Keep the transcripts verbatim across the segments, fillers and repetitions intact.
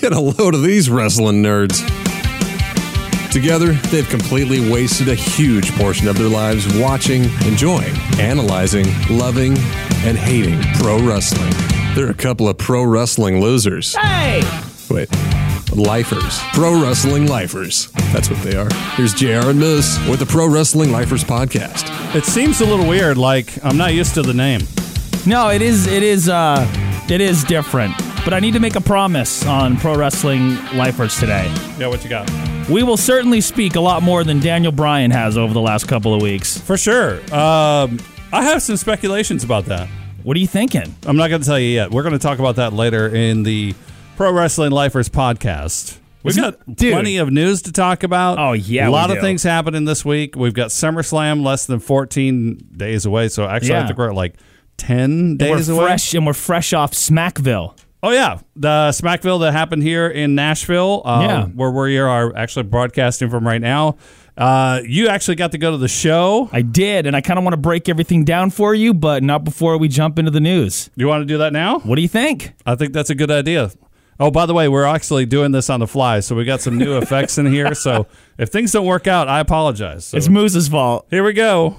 Get a load of these wrestling nerds. Together, they've completely wasted a huge portion of their lives watching, enjoying, analyzing, loving, and hating pro wrestling. They're a couple of pro wrestling losers. Hey! Wait. Lifers. Pro Wrestling Lifers. That's what they are. Here's J R and Moose with the Pro Wrestling Lifers podcast. It seems a little weird, like I'm not used to the name. No, it is it is uh it is different. But I need to make a promise on Pro Wrestling Lifers today. Yeah, what you got? We will certainly speak a lot more than Daniel Bryan has over the last couple of weeks. For sure. Um, I have some speculations about that. What are you thinking? I'm not going to tell you yet. We're going to talk about that later in the Pro Wrestling Lifers podcast. We've got Dude. plenty of news to talk about. Oh, yeah, A lot we of do. things happening this week. We've got SummerSlam less than fourteen days away, so actually Yeah. I think we're at like ten And we're days away. fresh and we're fresh off Smackville. Oh, yeah. The Smackville that happened here in Nashville, uh, Yeah. where we are actually broadcasting from right now. Uh, you actually got to go to the show. I did, and I kind of want to break everything down for you, but not before we jump into the news. You want to do that now? What do you think? I think that's a good idea. Oh, by the way, we're actually doing this on the fly, so we got some new effects in here. So if things don't work out, I apologize. So It's Moose's fault. here we go.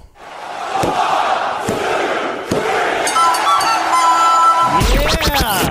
Yeah.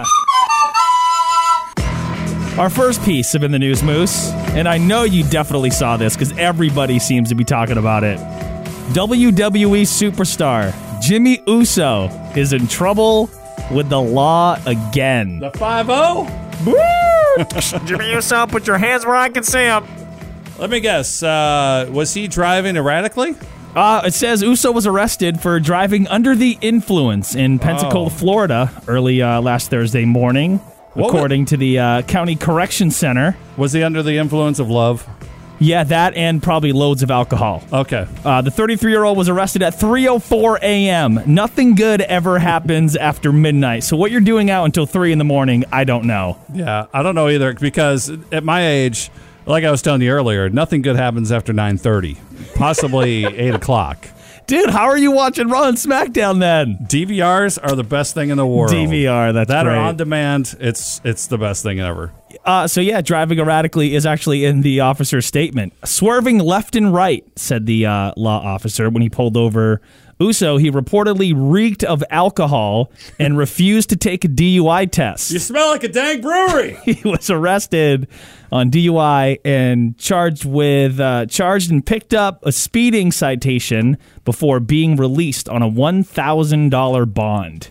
Our first piece of In the News, Moose, and I know you definitely saw this because everybody seems to be talking about it. W W E superstar Jimmy Uso is in trouble with the law again. The five oh? Woo! Jimmy Uso, put your hands where I can see them. Let me guess. Uh, was he driving erratically? Uh, it says Uso was arrested for driving under the influence in Pensacola, Oh. Florida, early uh, last Thursday morning, What according to the uh, County Correction Center. Was he under the influence of love? Yeah, that and probably loads of alcohol. Okay. Uh, the thirty-three-year-old was arrested at three oh four a.m. Nothing good ever happens after midnight. So what you're doing out until three in the morning, I don't know. Yeah, I don't know either because at my age, like I was telling you earlier, nothing good happens after nine thirty, possibly eight o'clock. Dude, how are you watching Raw and SmackDown then? D V Rs are the best thing in the world. D V R, that's that great. are on demand. It's it's the best thing ever. Uh, so yeah, driving erratically is actually in the officer's statement. Swerving left and right, said the uh, law officer when he pulled over Uso. He reportedly reeked of alcohol and refused to take a D U I test. You smell like a dang brewery. He was arrested on D U I and charged with uh, charged and picked up a speeding citation before being released on a one thousand dollars bond.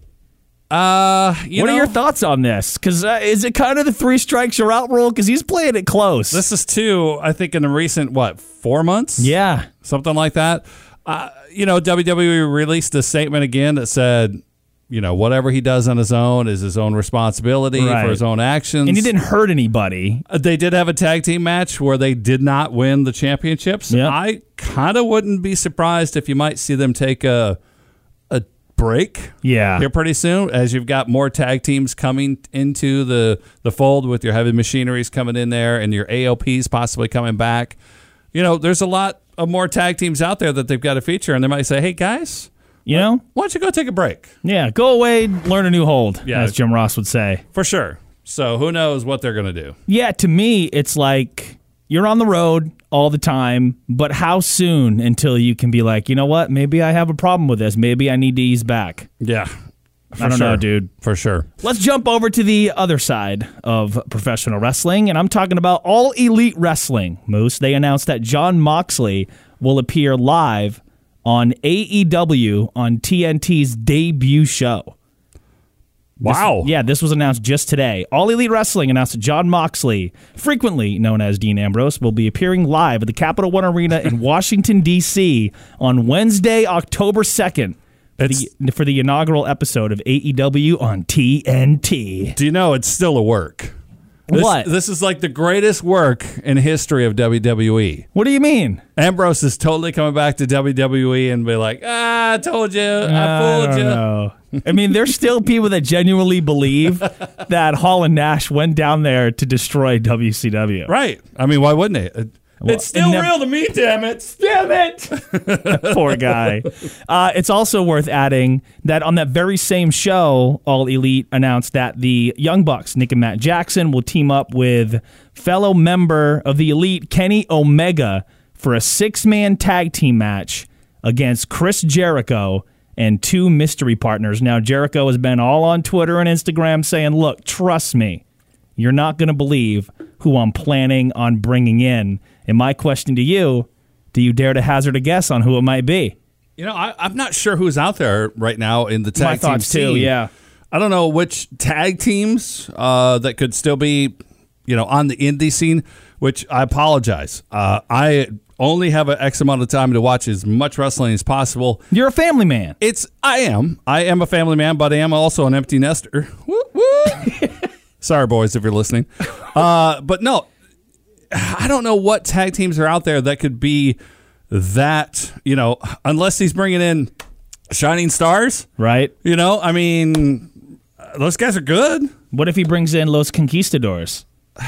Uh, you what know, are your thoughts on this? Because uh, is it kind of the three strikes you're out rule? Because he's playing it close. This is two, I think, in the recent, what, four months? yeah. Something like that. Uh, you know, W W E released a statement again that said, you know, whatever he does on his own is his own responsibility Right. for his own actions. And he didn't hurt anybody. Uh, They did have a tag team match where they did not win the championships. Yep. I kind of wouldn't be surprised if you might see them take a a break Yeah. here pretty soon, as you've got more tag teams coming into the, the fold with your heavy machineries coming in there and your A O Ps possibly coming back. You know, there's a lot of more tag teams out there that they've got to feature, and they might say, hey, guys, You know? why don't you go take a break? Yeah. Go away, learn a new hold, Yeah. as Jim Ross would say. For sure. So who knows what they're going to do. Yeah, to me, it's like you're on the road all the time, but how soon until you can be like, you know what? Maybe I have a problem with this. Maybe I need to ease back. Yeah. I don't sure. know, dude. For sure. Let's jump over to the other side of professional wrestling, and I'm talking about All Elite Wrestling. Moose, they announced that Jon Moxley will appear live on A E W on T N T's debut show. Wow. This, yeah, this was announced just today. All Elite Wrestling announced that Jon Moxley, frequently known as Dean Ambrose, will be appearing live at the Capital One Arena in Washington, D C on Wednesday, October second. For the, for the inaugural episode of A E W on T N T. Do you know it's still a work? This, What? This is like the greatest work in history of W W E. What do you mean? Ambrose is totally coming back to W W E and be like, ah, I told you, I fooled I you. don't know. I mean, there's still people that genuinely believe that Hall and Nash went down there to destroy W C W. Right. I mean, why wouldn't it? It's still nev- real to me, damn it. Damn it! Poor guy. Uh, it's also worth adding that on that very same show, All Elite announced that the Young Bucks, Nick and Matt Jackson, will team up with fellow member of the Elite, Kenny Omega, for a six-man tag team match against Chris Jericho and two mystery partners. Now, Jericho has been all on Twitter and Instagram saying, look, trust me, you're not going to believe who I'm planning on bringing in. And my question to you, do you dare to hazard a guess on who it might be? You know, I, I'm not sure who's out there right now in the tag My team thoughts scene. too, yeah. I don't know which tag teams uh, that could still be, you know, on the indie scene, which I apologize. Uh, I only have an X amount of time to watch as much wrestling as possible. You're a family man. It's I am. I am a family man, but I am also an empty nester. Woo, woo. Sorry, boys, if you're listening. Uh, but no, I don't know what tag teams are out there that could be that, you know, unless he's bringing in Shining Stars. Right. You know, I mean, those guys are good. What if he brings in Los Conquistadors?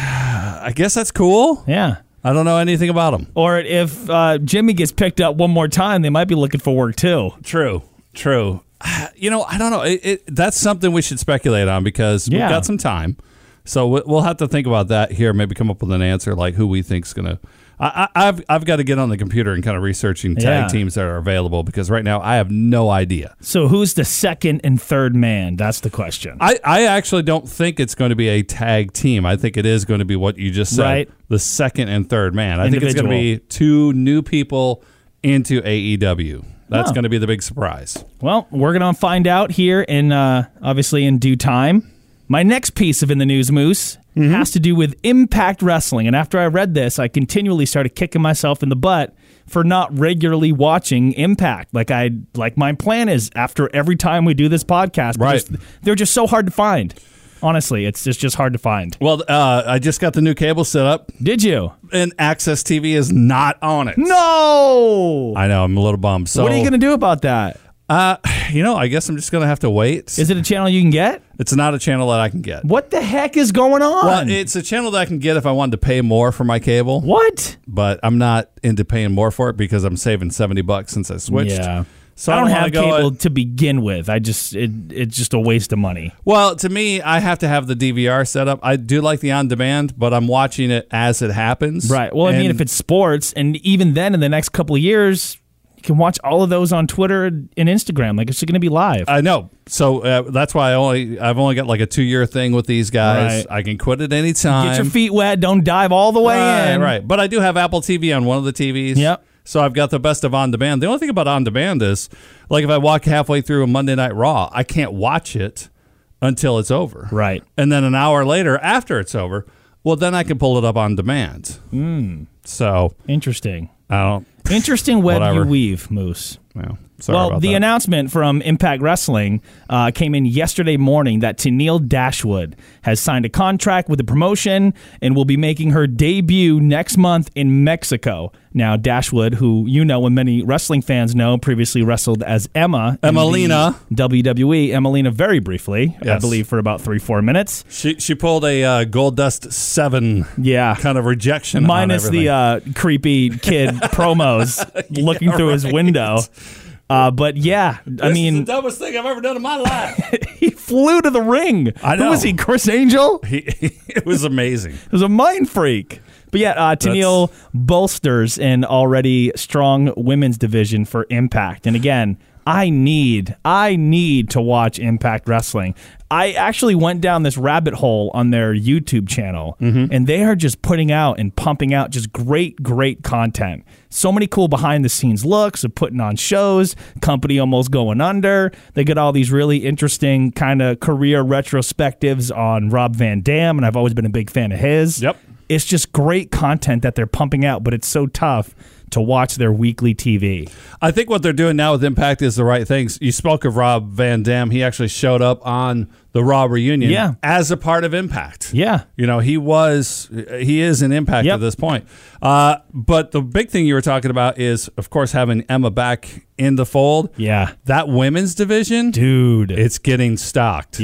I guess that's cool. Yeah. I don't know anything about them. Or if uh, Jimmy gets picked up one more time, they might be looking for work too. True. True. You know, I don't know. It, it, that's something we should speculate on because Yeah. we've got some time. So we- we'll have to think about that here. Maybe come up with an answer like who we think's gonna. I, I, I've I've got to get on the computer and kind of researching tag Yeah. teams that are available because right now I have no idea. So who's the second and third man? That's the question. I, I actually don't think it's going to be a tag team. I think it is going to be what you just said, Right. the second and third man. I think it's going to Individual. be two new people into A E W. That's Oh. going to be the big surprise. Well, we're going to find out here in, uh, obviously, in due time. My next piece of In the News, Moose, Mm-hmm. has to do with Impact Wrestling. And after I read this, I continually started kicking myself in the butt for not regularly watching Impact. Like I, like my plan is after every time we do this podcast, Right. because they're just so hard to find. Honestly, it's just, just hard to find. Well, uh, I just got the new cable set up, Did you? and Access T V is not on it. No! I know. I'm a little bummed. So, What are you going to do about that? Uh, you know, I guess I'm just going to have to wait. Is it a channel you can get? It's not a channel that I can get. What the heck is going on? Well, it's a channel that I can get if I wanted to pay more for my cable. what? But I'm not into paying more for it because I'm saving seventy bucks since I switched. Yeah. So I don't wanna have go cable at- to begin with. I just it it's just a waste of money. Well, to me, I have to have the D V R set up. I do like the on demand, but I'm watching it as it happens. Right. Well, I mean, And- if it's sports, and even then, in the next couple of years, you can watch all of those on Twitter and Instagram. Like it's going to be live. I know. So uh, that's why I only I've only got like a two year thing with these guys. Right. I can quit at any time. Get your feet wet. Don't dive all the way right, in. right. But I do have Apple T V on one of the T Vs. Yep. So I've got the best of on demand. The only thing about on demand is, like, if I walk halfway through a Monday Night Raw, I can't watch it until it's over. Right. And then an hour later, after it's over, well, then I can pull it up on demand. Mm. So Interesting. I don't. Interesting web Whatever. you weave, Moose. Well, sorry well, about the that. announcement from Impact Wrestling uh, came in yesterday morning that Tennille Dashwood has signed a contract with the promotion and will be making her debut next month in Mexico. Now, Dashwood, who you know and many wrestling fans know, previously wrestled as Emma. in Emelina. the W W E. Emelina very briefly, I Yes. believe for about three, four minutes. She she pulled a uh, Gold Dust seven Yeah. kind of rejection. Minus on the everything. uh, creepy kid promos looking through his window. Uh, but yeah, I This mean, is the dumbest thing I've ever done in my life. he flew to the ring. I Who know. was he, Chris Angel? he, it was amazing. It was a mind freak. But yeah, uh, Tennille bolsters an already strong women's division for Impact. And again, I need, I need to watch Impact Wrestling. I actually went down this rabbit hole on their YouTube channel, and they are just putting out and pumping out just great, great content. So many cool behind-the-scenes looks of putting on shows, company almost going under. They get all these really interesting kind of career retrospectives on Rob Van Dam, and I've always been a big fan of his. Yep. It's just great content that they're pumping out, but it's so tough to watch their weekly T V. I think what they're doing now with Impact is the right things. You spoke of Rob Van Dam. He actually showed up on the Raw reunion Yeah. as a part of Impact. Yeah. You know, he was, he is an Impact Yep. at this point. Uh, but the big thing you were talking about is, of course, having Emma back in the fold. Yeah. That women's division, Dude. it's getting stocked. Yep.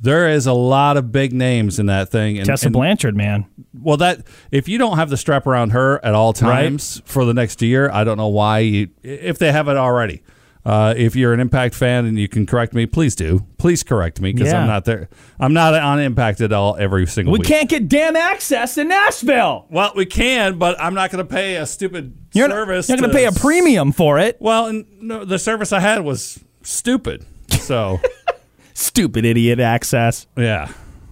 there is a lot of big names in that thing. And, Tessa and, Blanchard, man. Well, that if you don't have the strap around her at all times right. for the next year, I don't know why you, if they have it already. Uh, if you're an Impact fan and you can correct me, please do. Please correct me because yeah. I'm not there. I'm not on Impact at all every single we week. We can't get damn access in Nashville. Well, we can, but I'm not going to pay a stupid you're service. Not, you're going to pay a premium for it. Well, and no, the service I had was stupid. So stupid idiot access. Yeah.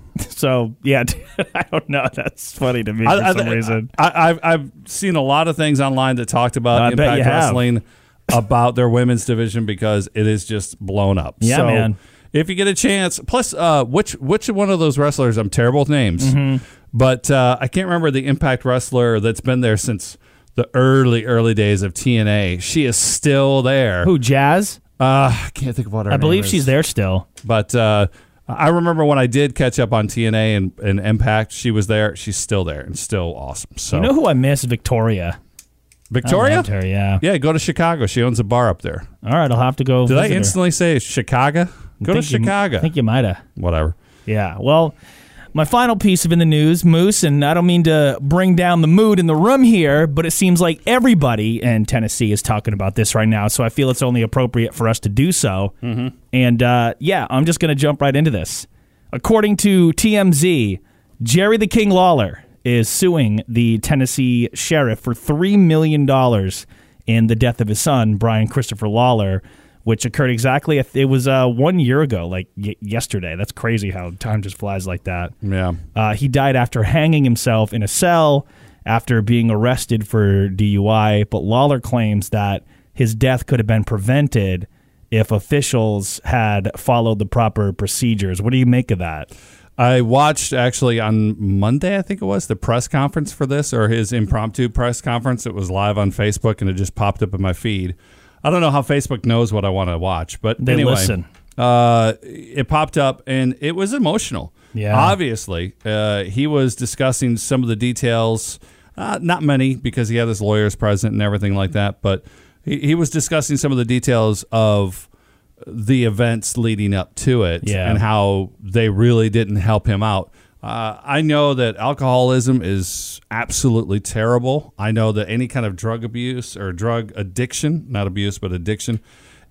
So yeah, I don't know. That's funny to me for I, some I, reason. I, I've I've seen a lot of things online that talked about I Impact Wrestling. About their women's division because it is just blown up. Yeah, so man. If you get a chance, plus uh, which which one of those wrestlers? I'm terrible with names, mm-hmm. but uh, I can't remember the Impact wrestler that's been there since the early early days of T N A. She is still there. Who, Jazz? Uh, I can't think of what her I name believe is. she's there still. But uh, I remember when I did catch up on T N A and, and Impact, she was there. She's still there and still awesome. So you know who I miss? Victoria. Victoria? I loved her, yeah. Yeah, go to Chicago. She owns a bar up there. All right, I'll have to go Did I visit instantly her. say Chicago? Go to you, Chicago. I think you might have. Whatever. Yeah, well, my final piece of in the news, Moose, and I don't mean to bring down the mood in the room here, but it seems like everybody in Tennessee is talking about this right now, so I feel it's only appropriate for us to do so. Mm-hmm. And, uh, yeah, I'm just going to jump right into this. According to T M Z, Jerry the King Lawler is suing the Tennessee sheriff for three million dollars in the death of his son, Brian Christopher Lawler, which occurred exactly, it was uh, one year ago, like y- yesterday. That's crazy how time just flies like that. Yeah. Uh, he died after hanging himself in a cell after being arrested for D U I, but Lawler claims that his death could have been prevented if officials had followed the proper procedures. What do you make of that? I watched actually on Monday, I think it was, the press conference for this, or his impromptu press conference. It was live on Facebook, and it just popped up in my feed. I don't know how Facebook knows what I want to watch, but they anyway, listen. Uh, it popped up, and it was emotional. Yeah. Obviously, uh, he was discussing some of the details, uh, not many because he had his lawyers present and everything like that, but he, he was discussing some of the details of the events leading up to it yeah. and how they really didn't help him out. Uh, I know that alcoholism is absolutely terrible. I know that any kind of drug abuse or drug addiction, not abuse, but addiction,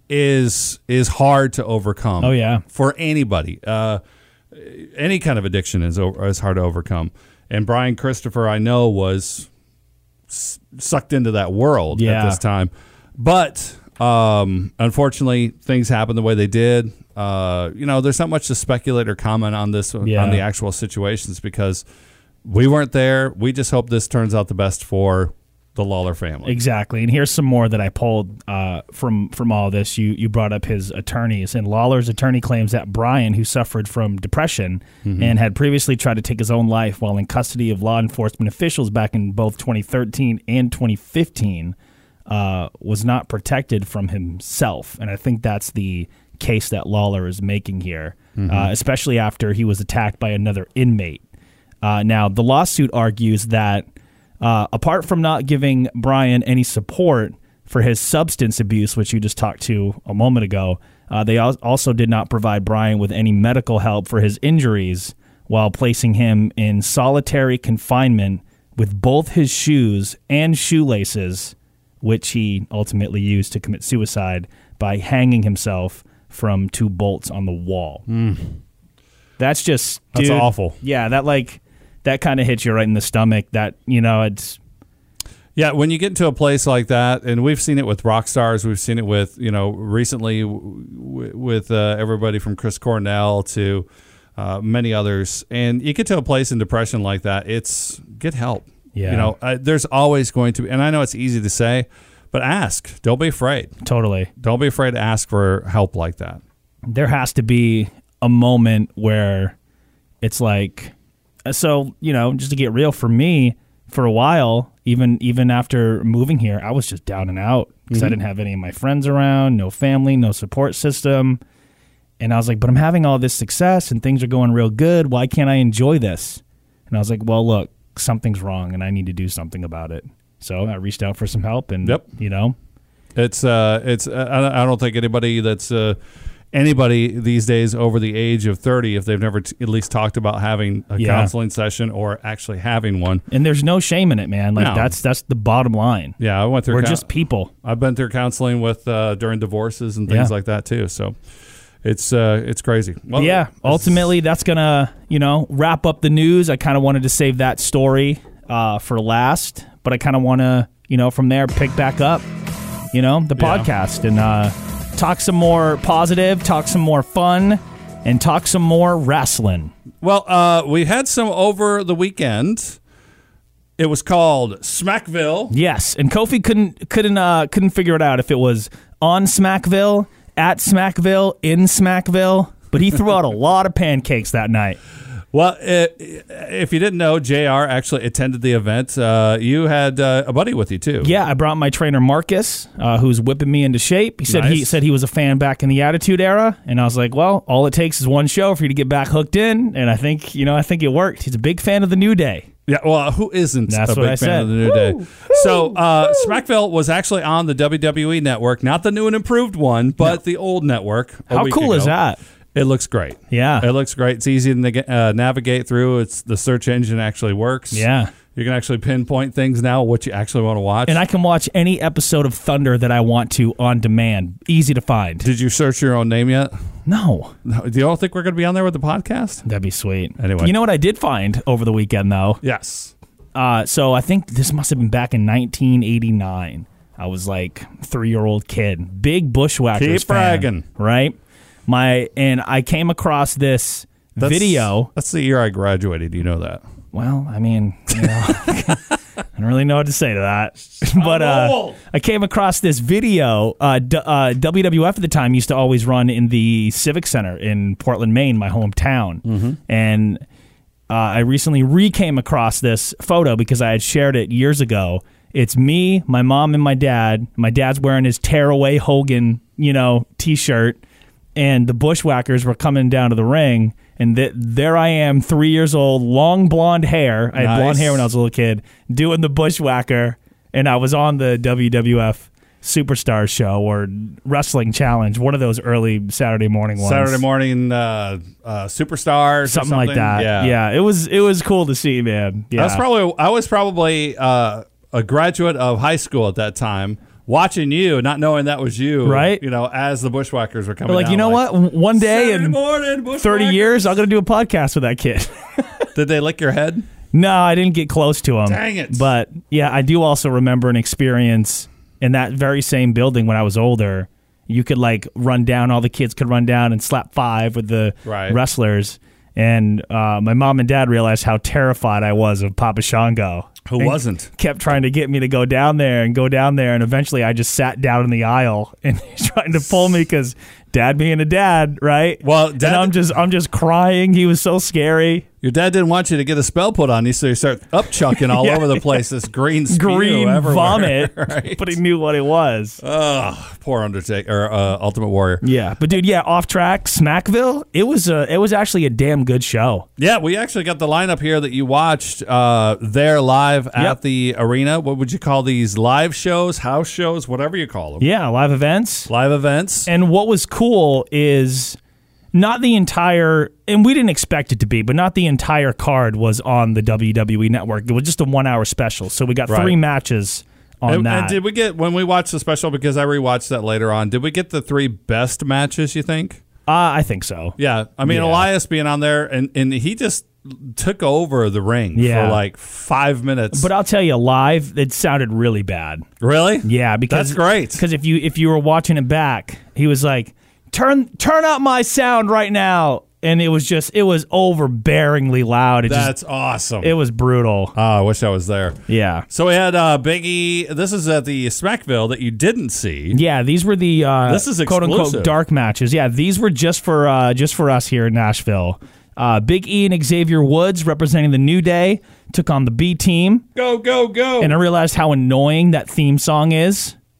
is is hard to overcome. Oh, yeah. For anybody. Uh, any kind of addiction is, is hard to overcome. And Brian Christopher, I know, was s- sucked into that world yeah. at this time. But um, unfortunately, things happened the way they did. Uh, you know, there's not much to speculate or comment on this, yeah. on the actual situations, because we weren't there. We just hope this turns out the best for the Lawler family. Exactly. And here's some more that I pulled uh, from from all this. You you brought up his attorneys, and Lawler's attorney claims that Brian, who suffered from depression mm-hmm. and had previously tried to take his own life while in custody of law enforcement officials back in both twenty thirteen and twenty fifteen, uh, was not protected from himself. And I think that's the case that Lawler is making here, mm-hmm. uh, especially after he was attacked by another inmate. Uh, now, the lawsuit argues that uh, apart from not giving Brian any support for his substance abuse, which you just talked to a moment ago, uh, they al- also did not provide Brian with any medical help for his injuries while placing him in solitary confinement with both his shoes and shoelaces, which he ultimately used to commit suicide by hanging himself from two bolts on the wall. Mm. That's just, That's dude, awful. Yeah, that like that kind of hits you right in the stomach. That, you know, it's yeah. When you get into a place like that, and we've seen it with rock stars, we've seen it with, you know, recently w- with uh, everybody from Chris Cornell to uh, many others, and you get to a place in depression like that, it's get help. Yeah. You know, uh, there's always going to be, and I know it's easy to say, but ask. Don't be afraid. Totally. Don't be afraid to ask for help like that. There has to be a moment where it's like, so, you know, just to get real, for me, for a while, even even after moving here, I was just down and out because mm-hmm. I didn't have any of my friends around, no family, no support system. And I was like, but I'm having all this success and things are going real good. Why can't I enjoy this? And I was like, well, look, something's wrong and I need to do something about it. So I reached out for some help, and yep. you know, it's uh, it's uh, I don't think anybody that's uh, anybody these days over the age of thirty if they've never t- at least talked about having a Yeah. counseling session or actually having one. And there's no shame in it, man. Like No. that's that's the bottom line. Yeah, I went through. We're coun- just people. I've been through counseling with uh, during divorces and things Yeah. like that too. So it's uh, it's crazy. Well, yeah, it's- ultimately that's gonna, you know, wrap up the news. I kind of wanted to save that story uh, for last, but I kind of want to, you know, from there pick back up, you know, the Yeah. podcast and uh, talk some more positive, talk some more fun, and talk some more wrestling. Well, uh, we had some over the weekend. It was called Smackville. Yes, and Kofi couldn't couldn't uh, couldn't figure it out if it was on Smackville, at Smackville, in Smackville, but he threw out a lot of pancakes that night. Well, it, if you didn't know, J R actually attended the event. Uh, you had uh, a buddy with you too. Yeah, I brought my trainer Marcus, uh, who's whipping me into shape. He said he Nice. said he was a fan back in the Attitude Era, and I was like, well, all it takes is one show for you to get back hooked in, and I think you know I think it worked. He's a big fan of the New Day. Yeah, well, who isn't That's a what big I fan said. of the New Day? So, uh, Smackville was actually on the W W E network, not the new and improved one, but the old network. a How week cool is ago. that? It looks great. Yeah. It looks great. It's easy to neg- uh, navigate through. It's the search engine actually works. Yeah. You can actually pinpoint things now, what you actually want to watch. And I can watch any episode of Thunder that I want to on demand. Easy to find. Did you search your own name yet? No. No. Do you all think we're going to be on there with the podcast? That'd be sweet. Anyway. You know what I did find over the weekend, though? Yes. Uh, so I think this must have been back in nineteen eighty-nine. I was like three-year-old kid. Big Bushwhackers Keep fan, bragging. right? My And I came across this That's, video. That's the year I graduated. You know that. Well, I mean, you know, I don't really know what to say to that. But uh, old. I came across this video. Uh, D- uh, W W F at the time used to always run in the Civic Center in Portland, Maine, my hometown. Mm-hmm. And uh, I recently re-came across this photo because I had shared it years ago. It's me, my mom, and my dad. My dad's wearing his Tearaway Hogan, you know, T-shirt. And the Bushwhackers were coming down to the ring. And th- there I am, three years old, long blonde hair. I had Nice. blonde hair when I was a little kid, doing the Bushwhacker. And I was on the W W F Superstar show or Wrestling Challenge, one of those early Saturday morning ones. Saturday morning uh, uh, superstars, or something, like that. Yeah, yeah. It was it was cool to see, man. Yeah, I was probably I was probably uh, a graduate of high school at that time, watching you, not knowing that was you, Right. You know, as the Bushwhackers were coming. like down, you know what? One day Saturday in morning, thirty Bushwhackers. years, I'm gonna do a podcast with that kid. Did they lick your head? No, I didn't get close to him. Dang it. But yeah, I do also remember an experience in that very same building when I was older. You could like run down, all the kids could run down and slap five with the Right. wrestlers. And uh, my mom and dad realized how terrified I was of Papa Shango. Who And wasn't? Kept trying to get me to go down there and go down there. And eventually I just sat down in the aisle and he's trying to pull me because dad being a dad, right? Well, dad- and I'm just, I'm just crying. He was so scary. Your dad didn't want you to get a spell put on you, so you start up chucking all Yeah. over the place. This green spew Green everywhere, vomit, right? but he knew what it was. Oh, poor Undertaker or uh, Ultimate Warrior. Yeah, but dude, yeah, off track, Smackville. It was a, it was actually a damn good show. Yeah, we actually got the lineup here that you watched uh, there live at Yep. the arena. What would you call these? Live shows, house shows, whatever you call them. Yeah, live events. Live events. And what was cool is not the entire, and we didn't expect it to be, but not the entire card was on the W W E network. It was just a one hour special. So we got Right. three matches on and, that. and did we get, when we watched the special, because I rewatched that later on, did we get the three best matches, you think? uh, I think so. Yeah. I mean, Yeah. Elias being on there, and, and he just took over the ring Yeah. for like five minutes. But I'll tell you, live, it sounded really bad. really? Yeah, because That's great. Because if you if you were watching it back, he was like, "Turn turn up my sound right now," and it was just it was overbearingly loud. It That's just awesome. it was brutal. oh, I wish I was there. Yeah, So we had uh, Big E. This is at the Smackville that you didn't see. yeah. These were the uh, This is quote unquote exclusive. dark matches. Yeah, these were just for uh, just for us here in Nashville. Uh, Big E and Xavier Woods representing the New Day took on the B Team, Go, go, go. and I realized how annoying that theme song is.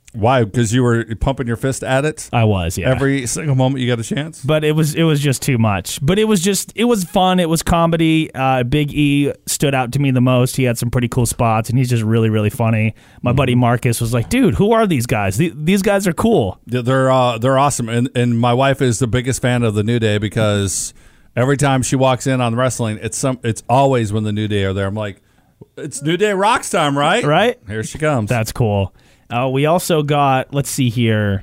Why? Because you were pumping your fist at it I was, yeah. every single moment you got a chance? But it was it was just too much. But it was just it was fun. It was comedy. Uh, Big E stood out to me the most. He had some pretty cool spots, and he's just really really funny. My buddy Marcus was like, "Dude, who are these guys? Th- these guys are cool." They're uh, they're awesome, and and my wife is the biggest fan of the New Day because every time she walks in on wrestling, it's some it's always when the New Day are there. I'm like, it's New Day Rocks time, right? Right? Here she comes. That's cool. Uh, we also got, let's see here,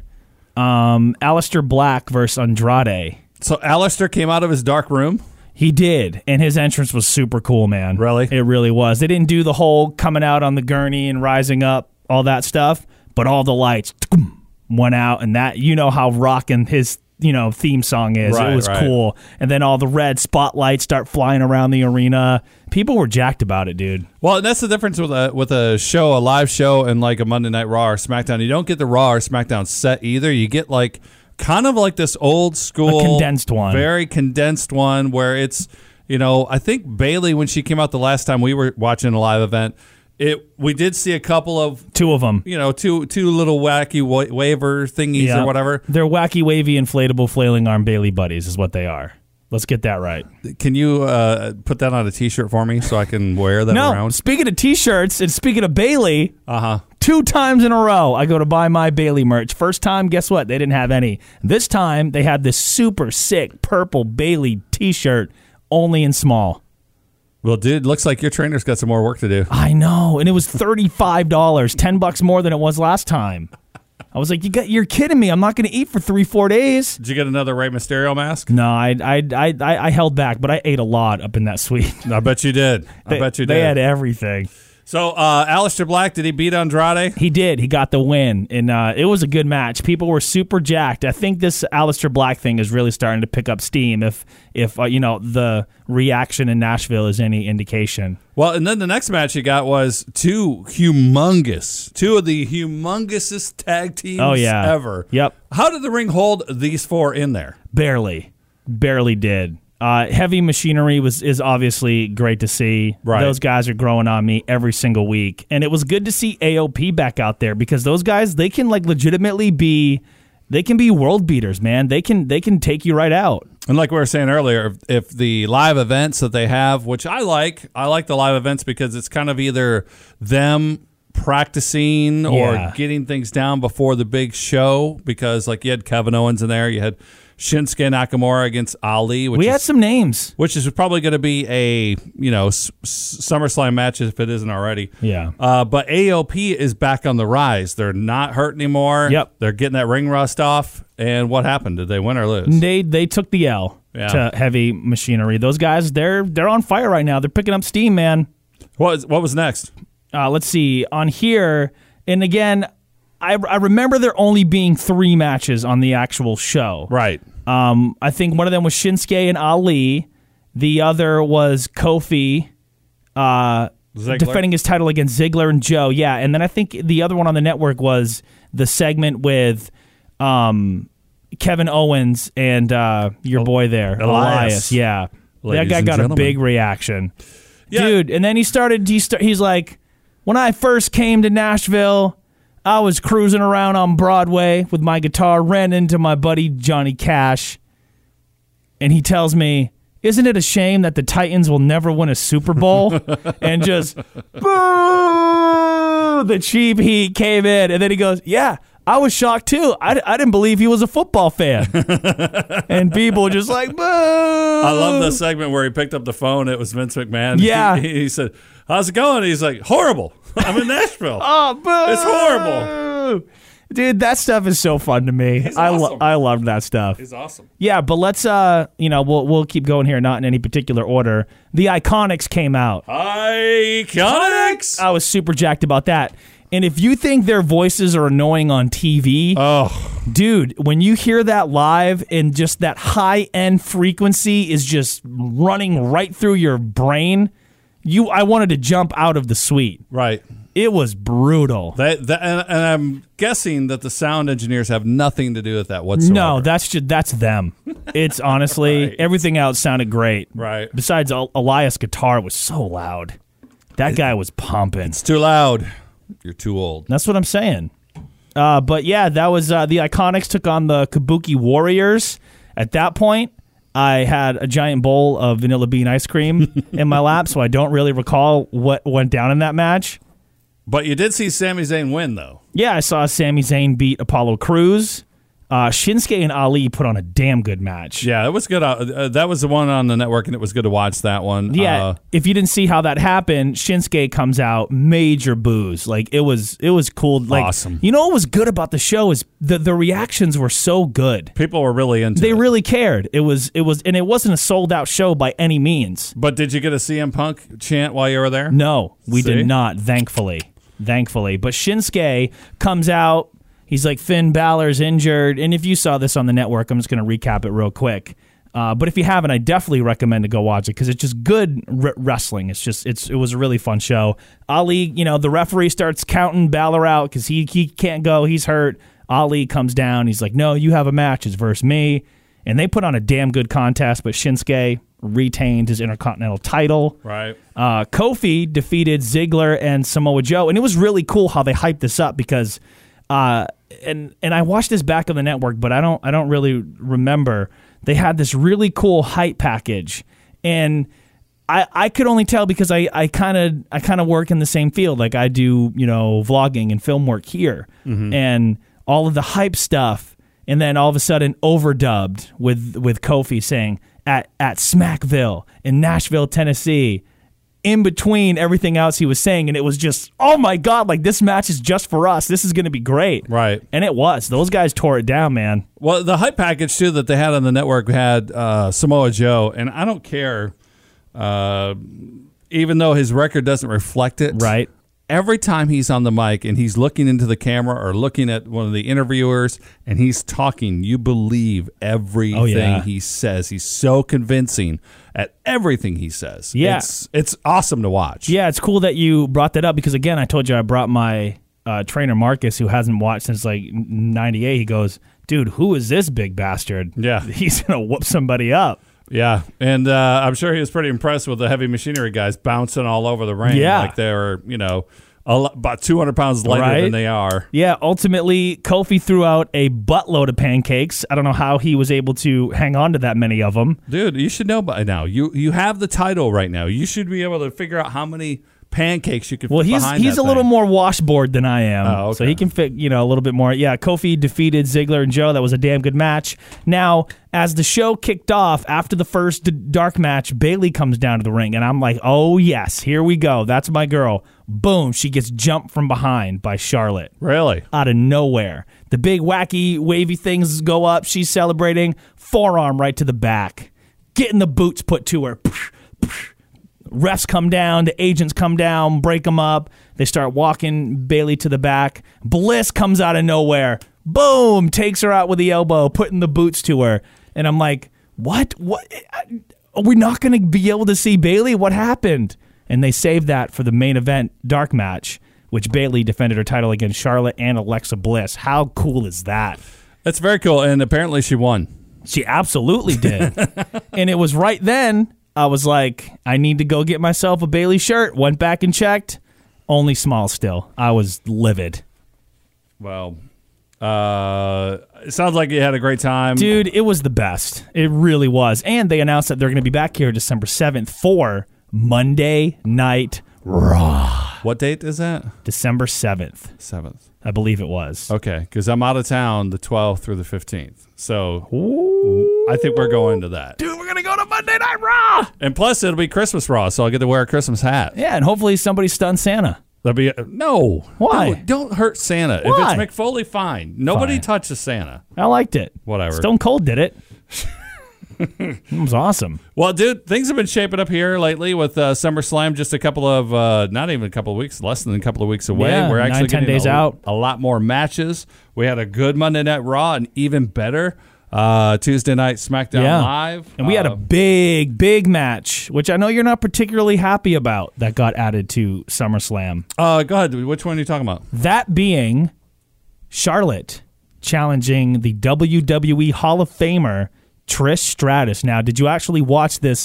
um, Aleister Black versus Andrade. So Aleister came out of his dark room? He did, and his entrance was super cool, man. Really? It really was. They didn't do the whole coming out on the gurney and rising up, all that stuff, but all the lights went out, and that, you know how rocking his you know theme song is. Right, it was right. cool. And then all the red spotlights start flying around the arena. People were jacked about it, dude. Well, and that's the difference with a with a show, a live show, and like a Monday Night Raw or SmackDown. You don't get the Raw or SmackDown set either. You get like kind of like this old school, A condensed one. very condensed one where it's, you know, I think Bayley, when she came out the last time we were watching a live event, it we did see a couple of, Two of them. you know, two two little wacky wa- waiver thingies Yeah. or whatever. They're wacky, wavy, inflatable, flailing arm Bailey buddies is what they are. Let's get that right. Can you uh, put that on a T-shirt for me so I can wear that No, around? speaking of T-shirts and speaking of Bailey, Uh huh. two times in a row I go to buy my Bailey merch. First time, guess what? They didn't have any. This time, they had this super sick purple Bailey T-shirt, only in small. Well, dude, looks like your trainer's got some more work to do. I know, and it was thirty-five dollars, ten bucks more than it was last time. I was like, "You got? You're kidding me! I'm not going to eat for three, four days." Did you get another Rey Mysterio mask? No, I, I, I, I I held back, but I ate a lot up in that suite. I bet you did. I They- bet you did. They had everything. So, uh, Aleister Black, did he beat Andrade? He did. He got the win, and uh, it was a good match. People were super jacked. I think this Aleister Black thing is really starting to pick up steam. If if uh, you know the reaction in Nashville is any indication. Well, and then the next match you got was two humongous, two of the humongous tag teams Oh, yeah. ever. Yep. How did the ring hold these four in there? Barely, barely did. Uh, Heavy Machinery was is obviously great to see. Right. Those guys are growing on me every single week, and it was good to see A O P back out there because those guys they can like legitimately be, they can be world beaters, man. They can they can take you right out. And like we were saying earlier, if, if the live events that they have, which I like, I like the live events because it's kind of either them practicing or Yeah. getting things down before the big show. Because like you had Kevin Owens in there, you had Shinsuke Nakamura against Ali, which We is, had some names. which is probably going to be a you know s- s- SummerSlam match if it isn't already. Yeah. Uh, but A O P is back on the rise. They're not hurt anymore. Yep. They're getting that ring rust off. And what happened? Did they win or lose? They they took the L Yeah. to Heavy Machinery. Those guys, they're they're on fire right now. They're picking up steam, man. What was, what was next? Uh, let's see on here, and again, I I remember there only being three matches on the actual show. Right. Um, I think one of them was Shinsuke and Ali. The other was Kofi uh, Ziggler. defending his title against Ziggler and Joe. Yeah, and then I think the other one on the network was the segment with um, Kevin Owens and uh, your boy there, Elias. Elias. Yeah, Ladies that guy and got a gentlemen. big reaction, Yeah. dude. And then he started. He start, he's like, when I first came to Nashville, I was cruising around on Broadway with my guitar, ran into my buddy Johnny Cash, and he tells me, "Isn't it a shame that the Titans will never win a Super Bowl?" And just, boo! The cheap heat came in, and then he goes, "Yeah, I was shocked too. I, I didn't believe he was a football fan." And people just like, boo! I love the segment where he picked up the phone. It was Vince McMahon. Yeah. He, he said, "How's it going?" He's like, "Horrible. I'm in Nashville." Oh, boo! It's horrible. Dude, that stuff is so fun to me. He's I lo- awesome. I love that stuff. He's awesome. Yeah, but let's uh, you know, we'll we'll keep going here, not in any particular order. The Iconics came out. Iconics. I was super jacked about that. And if you think their voices are annoying on T V, Oh, dude, when you hear that live and just that high end frequency is just running right through your brain, you I wanted to jump out of the suite. right. It was brutal. That, that and, and I'm guessing that the sound engineers have nothing to do with that whatsoever. No, that's just that's them. It's honestly Right. everything else sounded great. Right. Besides, El- Elias' guitar was so loud. That guy was pumping. It's too loud. You're too old. That's what I'm saying. Uh, but yeah, that was uh, the Iconics took on the Kabuki Warriors. At that point, I had a giant bowl of vanilla bean ice cream in my lap, so I don't really recall what went down in that match. But you did see Sami Zayn win, though. Yeah, I saw Sami Zayn beat Apollo Crews. Uh, Shinsuke and Ali put on a damn good match. Yeah, it was good. Uh, that was the one on the network, and it was good to watch that one. Yeah, uh, if you didn't see how that happened, Shinsuke comes out, major boos. Like it was, it was cool. Like, awesome. You know what was good about the show is the the reactions were so good. People were really into They it. really cared. It was it was, and it wasn't a sold out show by any means. But did you get a C M Punk chant while you were there? No, we See? did not. Thankfully, thankfully. But Shinsuke comes out. He's like, Finn Balor's injured. And if you saw this on the network, I'm just going to recap it real quick. Uh, but if you haven't, I definitely recommend to go watch it because it's just good r- wrestling. It's just it's it was a really fun show. Ali, you know, the referee starts counting Balor out because he he can't go. He's hurt. Ali comes down. He's like, no, you have a match. It's versus me. And they put on a damn good contest, but Shinsuke retained his Intercontinental title. Right. Uh, Kofi defeated Ziggler and Samoa Joe. And it was really cool how they hyped this up because uh, and and I watched this back on the network, but I don't I don't really remember. They had this really cool hype package, and I, I could only tell because I I kind of I kind of work in the same field, like I do, you know, vlogging and film work here, mm-hmm. and all of the hype stuff, and then all of a sudden overdubbed with with Kofi saying at at Smackville in Nashville, Tennessee. In between everything else he was saying, and it was just, oh my God, like this match is just for us. This is going to be great. Right. And it was. Those guys tore it down, man. Well, the hype package, too, that they had on the network had uh, Samoa Joe, and I don't care, uh, even though his record doesn't reflect it. Right. Every time he's on the mic and he's looking into the camera or looking at one of the interviewers and he's talking, you believe everything oh, yeah. he says. He's so convincing at everything he says. Yeah. It's, it's awesome to watch. Yeah, it's cool that you brought that up because, again, I told you I brought my uh, trainer, Marcus, who hasn't watched since like ninety-eight. He goes, dude, who is this big bastard? Yeah. He's going to whoop somebody up. Yeah, and uh, I'm sure he was pretty impressed with the heavy machinery guys bouncing all over the ring. Yeah. Like they were, you know, a lot, about two hundred pounds lighter right? than they are. Yeah, ultimately, Kofi threw out a buttload of pancakes. I don't know how he was able to hang on to that many of them. Dude, you should know by now. You you have the title right now. You should be able to figure out how many pancakes you could well, fit he's behind he's that a little thing. more washboard than I am, Oh, okay. so he can fit, you know, a little bit more. Yeah, Kofi defeated Ziggler and Joe. That was a damn good match. Now, as the show kicked off after the first d- dark match, Bayley comes down to the ring, and I'm like, oh yes, here we go. That's my girl. Boom, she gets jumped from behind by Charlotte. Really? Out of nowhere. The big wacky wavy things go up. She's celebrating. Forearm right to the back. Getting the boots put to her. Refs come down, the agents come down, break them up. They start walking Bayley to the back. Bliss comes out of nowhere. Boom! Takes her out with the elbow, putting the boots to her. And I'm like, what? What? Are we not going to be able to see Bayley? What happened? And they saved that for the main event dark match, which Bayley defended her title against Charlotte and Alexa Bliss. How cool is that? That's very cool, and apparently she won. She absolutely did. And it was right then I was like, I need to go get myself a Bayley shirt. Went back and checked. Only small still. I was livid. Well, uh, it sounds like you had a great time. Dude, it was the best. It really was. And they announced that they're going to be back here December seventh for Monday Night Raw. What date is that? December seventh. seventh. I believe it was. Okay, because I'm out of town the twelfth through the fifteenth. So Ooh. I think we're going to that. Dude, we're going to go to Monday Night Raw. And plus, it'll be Christmas Raw, so I'll get to wear a Christmas hat. Yeah, and hopefully somebody stuns Santa. That'll be a, no. Why? Don't, don't hurt Santa. Why? If it's Mick Foley, fine. Nobody Fine. touches Santa. I liked it. Whatever. Stone Cold did it. It was awesome. Well, dude, things have been shaping up here lately with uh, SummerSlam. Just a couple of, uh, not even a couple of weeks, less than a couple of weeks away. Yeah, We're actually nine, ten getting days a, out. a lot more matches. We had a good Monday Night Raw, and even better uh, Tuesday Night SmackDown Yeah. Live. And we had uh, a big, big match, which I know you're not particularly happy about, that got added to SummerSlam. Uh, go ahead. Which one are you talking about? That being Charlotte challenging the W W E Hall of Famer Trish Stratus. Now, did you actually watch this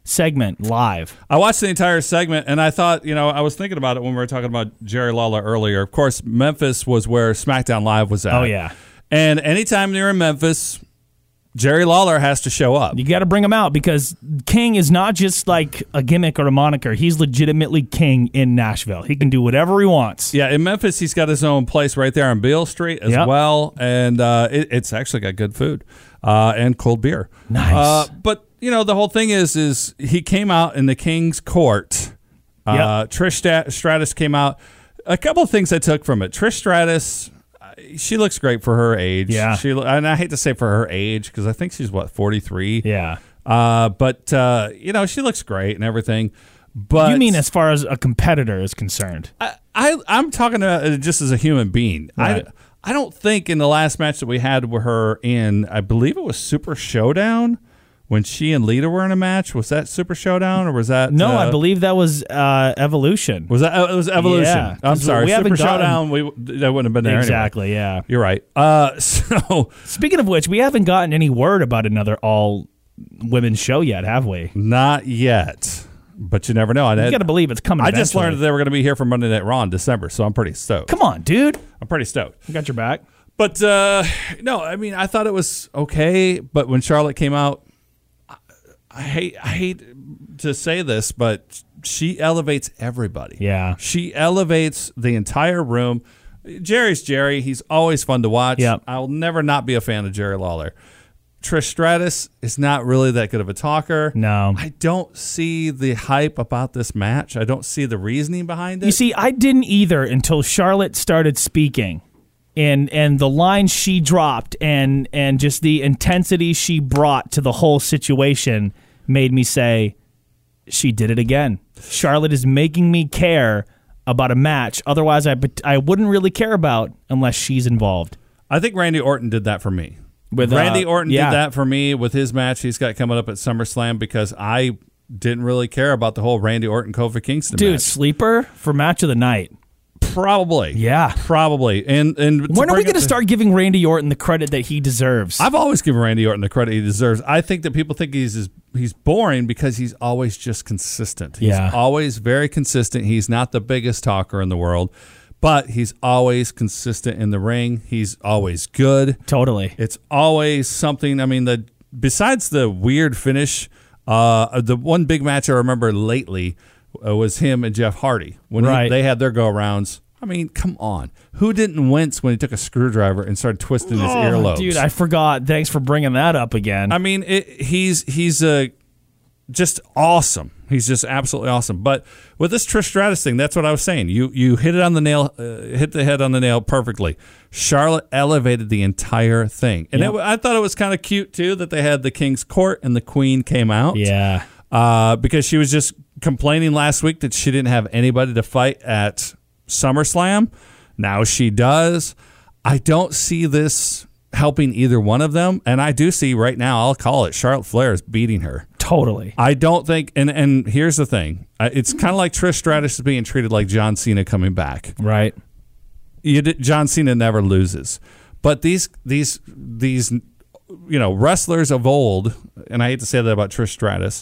segment live. I watched the entire segment, and I thought, you know, I was thinking about it when we were talking about Jerry Lawler earlier. Of course, Memphis was where SmackDown Live was at. Oh, yeah. And anytime they're in Memphis, Jerry Lawler has to show up. You got to bring him out because King is not just like a gimmick or a moniker. He's legitimately king in Nashville. He can do whatever he wants. Yeah, in Memphis, he's got his own place right there on Beale Street as Yep. well, and uh, it, it's actually got good food uh, and cold beer. Nice. Uh, but you know, the whole thing is, is he came out in the King's Court. Uh, Yep. Trish Stat- Stratus came out. A couple of things I took from it. Trish Stratus. She looks great for her age. Yeah. She and I hate to say for her age because I think she's what forty-three. Yeah. Uh, but uh, you know, she looks great and everything. But You mean as far as a competitor is concerned? I, I I'm talking to just as a human being. Right. I I don't think in the last match that we had with her in, I believe it was Super Showdown. When she and Lita were in a match, was that Super Showdown or was that? No, uh, I believe that was uh, Evolution. Was that? Uh, it was Evolution. Yeah, I'm 'cause sorry, we Super haven't gotten- Showdown. We that wouldn't have been there Exactly, anyway. yeah. You're right. Uh, so Speaking of which, we haven't gotten any word about another all women's show yet, have we? not yet, but you never know. You I, got to believe it's coming. I just eventually. learned that they were going to be here for Monday Night Raw in December, so I'm pretty stoked. Come on, dude. I'm pretty stoked. I got your back. But uh, no, I mean, I thought it was okay. But when Charlotte came out, I, I hate, I hate to say this, but she elevates everybody. Yeah. she elevates the entire room. Jerry's Jerry. He's always fun to watch. Yep. I'll never not be a fan of Jerry Lawler. Trish Stratus is not really that good of a talker. No. I don't see the hype about this match. I don't see the reasoning behind it. You see, I didn't either until Charlotte started speaking. And and the lines she dropped and and just the intensity she brought to the whole situation made me say, she did it again. Charlotte is making me care about a match. Otherwise, I I wouldn't really care about unless she's involved. I think Randy Orton did that for me. With, uh, Randy Orton yeah. did that for me with his match he's got coming up at SummerSlam because I didn't really care about the whole Randy Orton Kofi Kingston Dude, match. sleeper for match of the night. Probably. Yeah. Probably. And and to When are we bring going to up the- start giving Randy Orton the credit that he deserves? I've always given Randy Orton the credit he deserves. I think that people think he's just, he's boring because he's always just consistent. He's Yeah. always very consistent. He's not the biggest talker in the world, but he's always consistent in the ring. He's always good. Totally. It's always something. I mean, the besides the weird finish, uh, the one big match I remember lately uh, was him and Jeff Hardy when he- Right. they had their go rounds. I mean, come on, who didn't wince when he took a screwdriver and started twisting his earlobes? Dude, I forgot. Thanks for bringing that up again. I mean, it, he's he's uh, just awesome. He's just absolutely awesome. But with this Trish Stratus thing, that's what I was saying. You you hit it on the nail, uh, hit the head on the nail perfectly. Charlotte elevated the entire thing, and Yep. it, I thought it was kind of cute too that they had the King's Court and the Queen came out. yeah. uh, because she was just complaining last week that she didn't have anybody to fight at SummerSlam. Now she does. I don't see this helping either one of them, and I do see right now, I'll call it, Charlotte Flair is beating her. Totally. I don't think, and, and here's the thing, uh, it's kind of like Trish Stratus is being treated like John Cena coming back. Right. You did, John Cena never loses, but these these these you know wrestlers of old, and I hate to say that about Trish Stratus,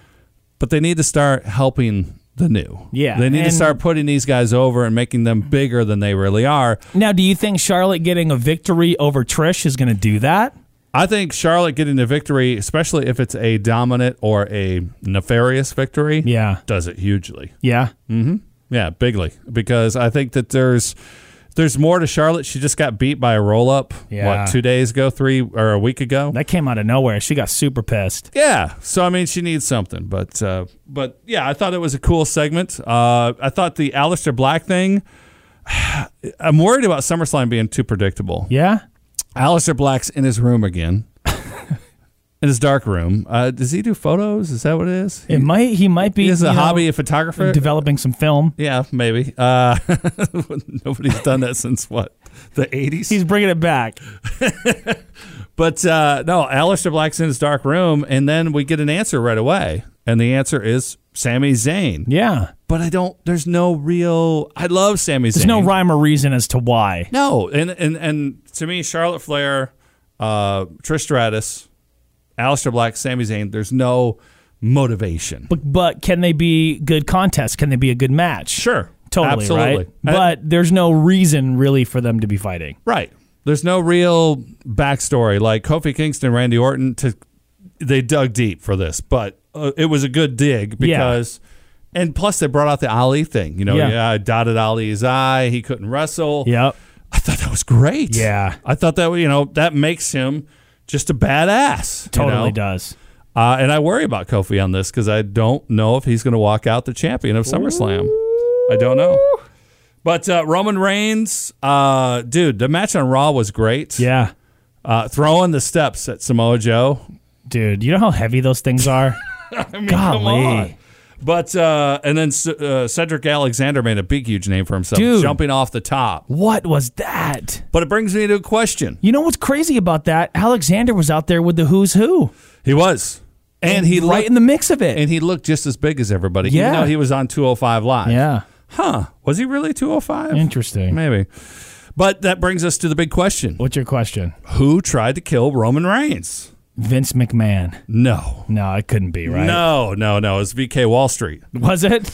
but they need to start helping the new. Yeah, they need to and- start putting these guys over and making them bigger than they really are. Now, do you think Charlotte getting a victory over Trish is going to do that? I think Charlotte getting the victory, especially if it's a dominant or a nefarious victory, Yeah. does it hugely. Yeah. Yeah, bigly, because I think that there's there's more to Charlotte. She just got beat by a roll up. Yeah. What, two days ago, three or a week ago? That came out of nowhere. She got super pissed. Yeah. So I mean, she needs something, but uh, but yeah, I thought it was a cool segment. Uh, I thought the Aleister Black thing. I'm worried about SummerSlam being too predictable. Yeah. Aleister Black's in his room again. In his dark room. Uh, does he do photos? Is that what it is? It might. He might be. He is a you know, hobby, a photographer. developing some film. Yeah, maybe. Uh, nobody's done that since what? The eighties? He's bringing it back. But uh, no, Aleister Black's in his dark room, and then we get an answer right away. And the answer is Sami Zayn. Yeah. But I don't, there's no real, I love Sami Zayn. There's no rhyme or reason as to why. No. And, and, and to me, Charlotte Flair, uh, Trish Stratus, Aleister Black, Sami Zayn, there's no motivation. But, but can they be good contests? Can they be a good match? Sure. Totally, Absolutely. right? But there's no reason really for them to be fighting. Right. There's no real backstory. Like Kofi Kingston, Randy Orton, to, they dug deep for this, but uh, it was a good dig because, yeah. and plus they brought out the Ali thing. You know, yeah, yeah I dotted Ali's eye. He couldn't wrestle. Yep. I thought that was great. Yeah. I thought that, you know, that makes him just a badass. Totally you know? does. Uh, and I worry about Kofi on this because I don't know if he's going to walk out the champion of SummerSlam. Ooh. I don't know. But uh, Roman Reigns, uh, dude, the match on Raw was great. Yeah. Uh, throwing the steps at Samoa Joe. Dude, you know how heavy those things are? I mean, Golly. come on. But, uh, and then uh, Cedric Alexander made a big, huge name for himself, dude, jumping off the top. What was that? But it brings me to a question. You know what's crazy about that? Alexander was out there with the who's who. He was. And, and he right looked, in the mix of it. And he looked just as big as everybody, yeah. even though he was on two oh five Live. Yeah. Huh. Was he really two oh five? Interesting. Maybe. But that brings us to the big question. What's your question? Who tried to kill Roman Reigns? Vince McMahon. No. No, it couldn't be, right? No, no, no. It was V K Wall Street. Was it?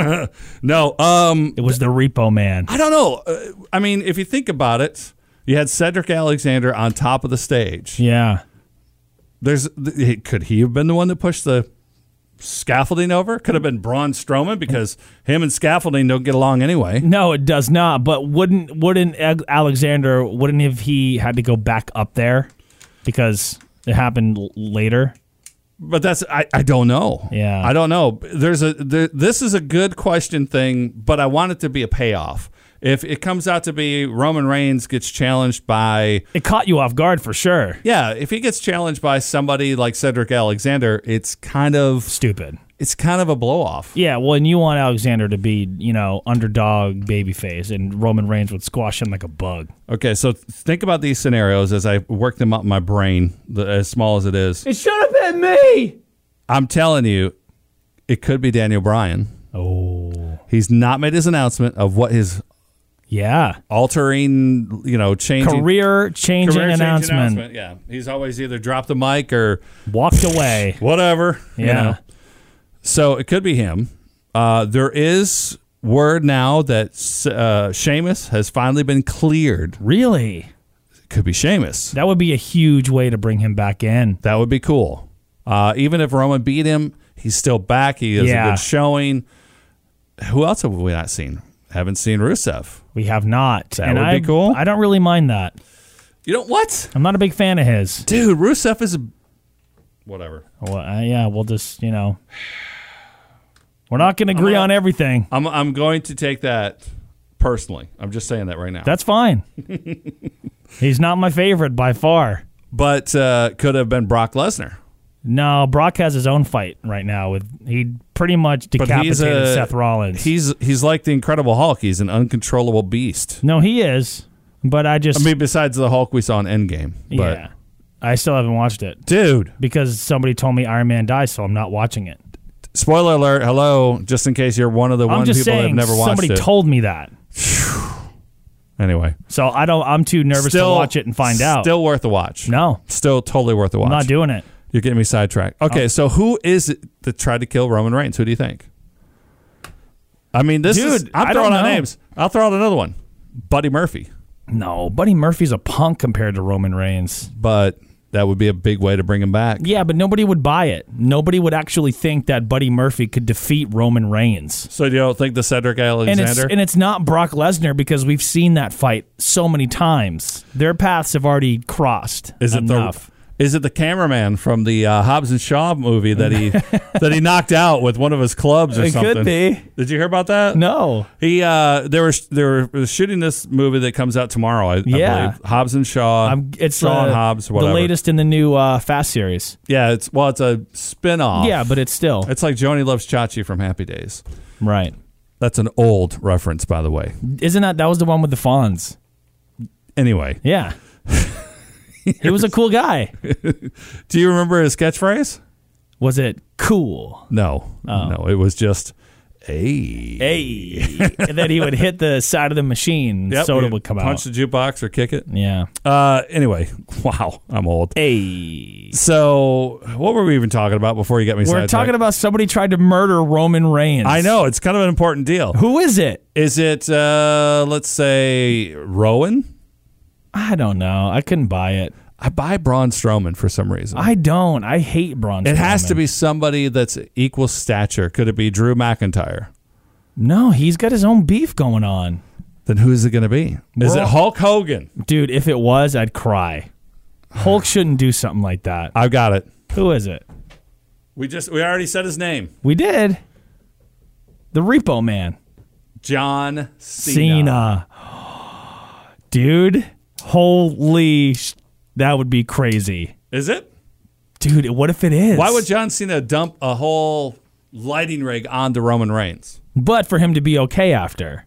No. Um, it was the Repo Man. I don't know. Uh, I mean, if you think about it, you had Cedric Alexander on top of the stage. Yeah. There's Could he have been the one that pushed the scaffolding over? Could have been Braun Strowman because him and scaffolding don't get along anyway. No, it does not. But wouldn't wouldn't Alexander, wouldn't have he had to go back up there because it happened later? But that's I, I don't know. Yeah. I don't know. There's a there, this is a good question thing, but I want it to be a payoff. If it comes out to be Roman Reigns gets challenged by... It caught you off guard for sure. Yeah, if he gets challenged by somebody like Cedric Alexander, it's kind of... Stupid. It's kind of a blow-off. Yeah, well, and you want Alexander to be, you know, underdog babyface, and Roman Reigns would squash him like a bug. Okay, so think about these scenarios as I work them up in my brain, the, as small as it is. It should have been me! I'm telling you, it could be Daniel Bryan. Oh. He's not made his announcement of what his... Yeah. Altering, you know, changing. Career-changing career announcement. announcement. Yeah. He's always either dropped the mic or... walked away. Whatever. Yeah. You know. So it could be him. Uh, there is word now that uh, Sheamus has finally been cleared. Really? It could be Sheamus. That would be a huge way to bring him back in. That would be cool. Uh, even if Roman beat him, he's still back. He has yeah. a good showing. Who else have we not seen? Haven't seen Rusev. We have not. That and would I, be cool. I don't really mind that. You know what? I'm not a big fan of his. Dude, Rusev is a... Whatever. Well, uh, yeah, we'll just, you know... We're not going to agree gonna, on everything. I'm I'm going to take that personally. I'm just saying that right now. That's fine. He's not my favorite by far. But uh, could have been Brock Lesnar. No, Brock has his own fight right now. With he pretty much decapitated a, Seth Rollins. He's he's like the Incredible Hulk. He's an uncontrollable beast. No, he is. But I just... I mean, besides the Hulk we saw in Endgame. But, yeah. I still haven't watched it. Dude. Because somebody told me Iron Man dies, so I'm not watching it. Spoiler alert, hello, just in case you're one of the I'm one just people that saying, have never watched somebody it. Somebody told me that. Anyway. So I don't, I'm too nervous still, to watch it and find out. Still worth a watch. No. Still totally worth a watch. I'm not doing it. You're getting me sidetracked. Okay, oh. So who is it that tried to kill Roman Reigns? Who do you think? I mean, this Dude, is... I'm I throwing don't out know. names. I'll throw out another one. Buddy Murphy. No, Buddy Murphy's a punk compared to Roman Reigns. But... that would be a big way to bring him back. Yeah, but nobody would buy it. Nobody would actually think that Buddy Murphy could defeat Roman Reigns. So you don't think the Cedric Alexander? And it's, and it's not Brock Lesnar because we've seen that fight so many times. Their paths have already crossed Is it enough. The, is it the cameraman from the uh, Hobbs and Shaw movie that he that he knocked out with one of his clubs or it something? It could be. Did you hear about that? No. He uh, they were they were shooting this movie that comes out tomorrow. I, yeah. I believe Hobbs and Shaw. I'm, it's Shaw uh, and Hobbs. Whatever. The latest in the new uh, Fast series. Yeah, it's well, it's a spin-off. Yeah, but it's still. It's like Joni Loves Chachi from Happy Days. Right. That's an old reference, by the way. Isn't that that was the one with the Fonz? Anyway. Yeah. He was a cool guy. Do you remember his catchphrase? Was it cool? No. Oh. No, it was just, Hey. Hey. And then he would hit the side of the machine. And Yep, soda we would come punch out. the jukebox or kick it. Yeah. Uh, anyway, wow, I'm old. Hey. So, what were we even talking about before you got me We're sidetracked? talking about somebody tried to murder Roman Reigns. I know, it's kind of an important deal. Who is it? Is it, uh, let's say, Rowan? I don't know. I couldn't buy it. I buy Braun Strowman for some reason. I don't. I hate Braun it has Strowman. to be somebody that's equal stature. Could it be Drew McIntyre? No, he's got his own beef going on. Then who is it going to be? Is Well- it Hulk Hogan? Dude, if it was, I'd cry. Hulk shouldn't do something like that. I've got it. Who is it? We just we already said his name. We did. The Repo Man. John Cena. Cena. Dude, holy sh- that would be crazy. Is it? Dude, what if it is? Why would John Cena dump a whole lighting rig onto Roman Reigns? But for him to be okay after.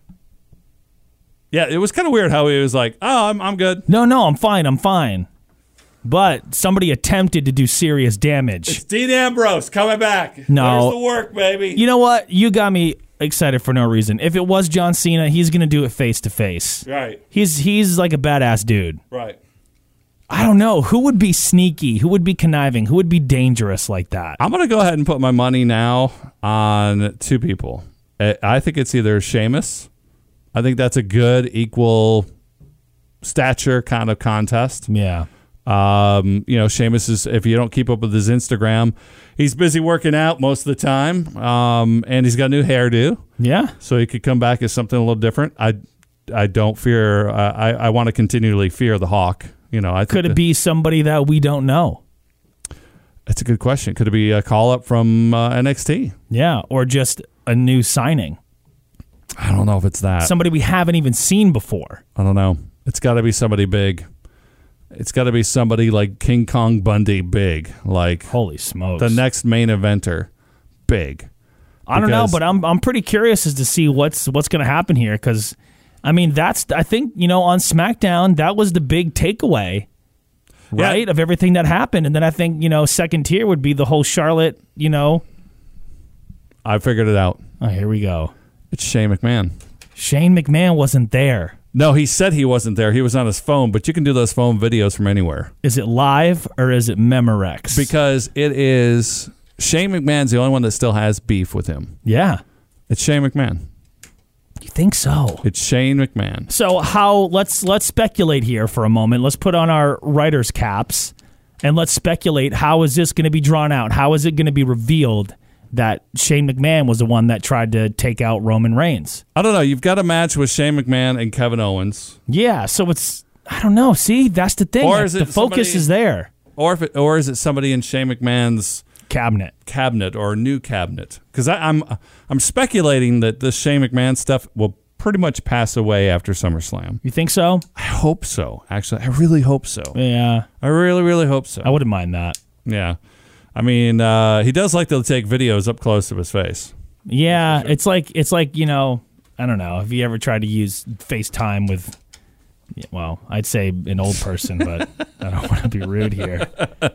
Yeah, it was kind of weird how he was like, "Oh, I'm I'm good." No, no, I'm fine. I'm fine. But somebody attempted to do serious damage. It's Dean Ambrose coming back. No. There's the work, baby. You know what? You got me excited for no reason. If it was John Cena, he's going to do it face to face. Right, He's he's like a badass dude. right. I don't know. Who would be sneaky? Who would be conniving? Who would be dangerous like that? I'm going to go ahead and put my money now on two people. I I think it's either Sheamus. I think that's a good equal stature kind of contest. Yeah. Um, you know, Sheamus is, if you don't keep up with his Instagram, he's busy working out most of the time. Um, and he's got a new hairdo. Yeah. So he could come back as something a little different. I, I don't fear, uh, I, I want to continually fear the Hawk. You know, I think Could it that- be somebody that we don't know? That's a good question. Could it be a call up from uh, N X T? Yeah. Or just a new signing. I don't know if it's that. Somebody we haven't even seen before. I don't know. It's got to be somebody big. It's got to be somebody like King Kong Bundy big, like Holy smokes. the next main eventer big. I don't know, because- but I'm I'm pretty curious as to see what's what's going to happen here because, I mean, that's I think you know on SmackDown that was the big takeaway, Yeah. right, of everything that happened, and then I think you know second tier would be the whole Charlotte, you know. I figured it out. Oh, here we go. It's Shane McMahon. Shane McMahon wasn't there. No, he said he wasn't there. He was on his phone, but you can do those phone videos from anywhere Is it live or is it Memorex? because it is Shane McMahon's the only one that still has beef with him. yeah, It's Shane McMahon. you think so? It's Shane McMahon. So how let's let's speculate here for a moment. Let's put on our writer's caps and let's speculate how is this going to be drawn out? How is it going to be revealed that Shane McMahon was the one that tried to take out Roman Reigns? I don't know. You've got a match with Shane McMahon and Kevin Owens, Yeah, so it's I don't know. See, that's the thing. Or Like, is it the focus somebody- is there. or if it, or is it somebody in Shane McMahon's Cabinet. cabinet or new cabinet? Because I'm I'm speculating that this Shane McMahon stuff will pretty much pass away after SummerSlam. You think so? I hope so. Actually, I really hope so. Yeah, I really, really hope so. I wouldn't mind that. Yeah. I mean, uh, he does like to take videos up close to his face. Yeah, it's like it's like you know I don't know. Have you ever tried to use FaceTime with? Well, I'd say an old person, but I don't want to be rude here.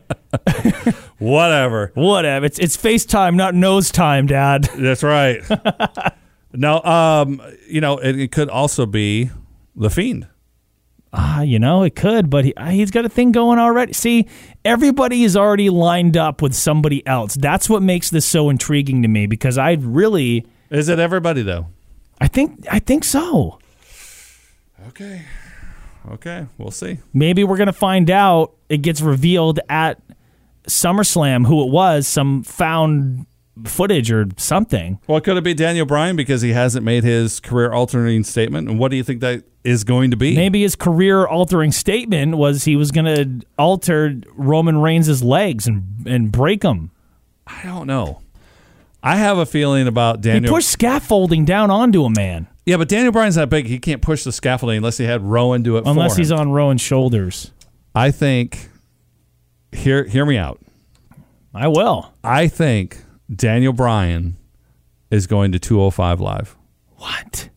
Whatever. Whatever. It's it's FaceTime, not nose time, Dad. That's right. No, um, you know, it, it could also be The Fiend. Ah, you know, it could, but he, ah, he's got a thing going already. See, everybody is already lined up with somebody else. That's what makes this so intriguing to me because I really, Is it everybody, though? I think, I think so. Okay. Okay, we'll see. Maybe we're gonna find out. It gets revealed at SummerSlam who it was. Some found footage or something. Well, could it be Daniel Bryan because he hasn't made his career-altering statement? And what do you think that is going to be? Maybe his career-altering statement was he was gonna alter Roman Reigns' legs and and break them. I don't know. I have a feeling about He Daniel. pushed scaffolding down onto a man. Yeah, but Daniel Bryan's not big. He can't push the scaffolding unless he had Rowan do it for him. Unless he's on Rowan's shoulders. I think, hear, hear me out. I will. I think Daniel Bryan is going to two oh five Live. What?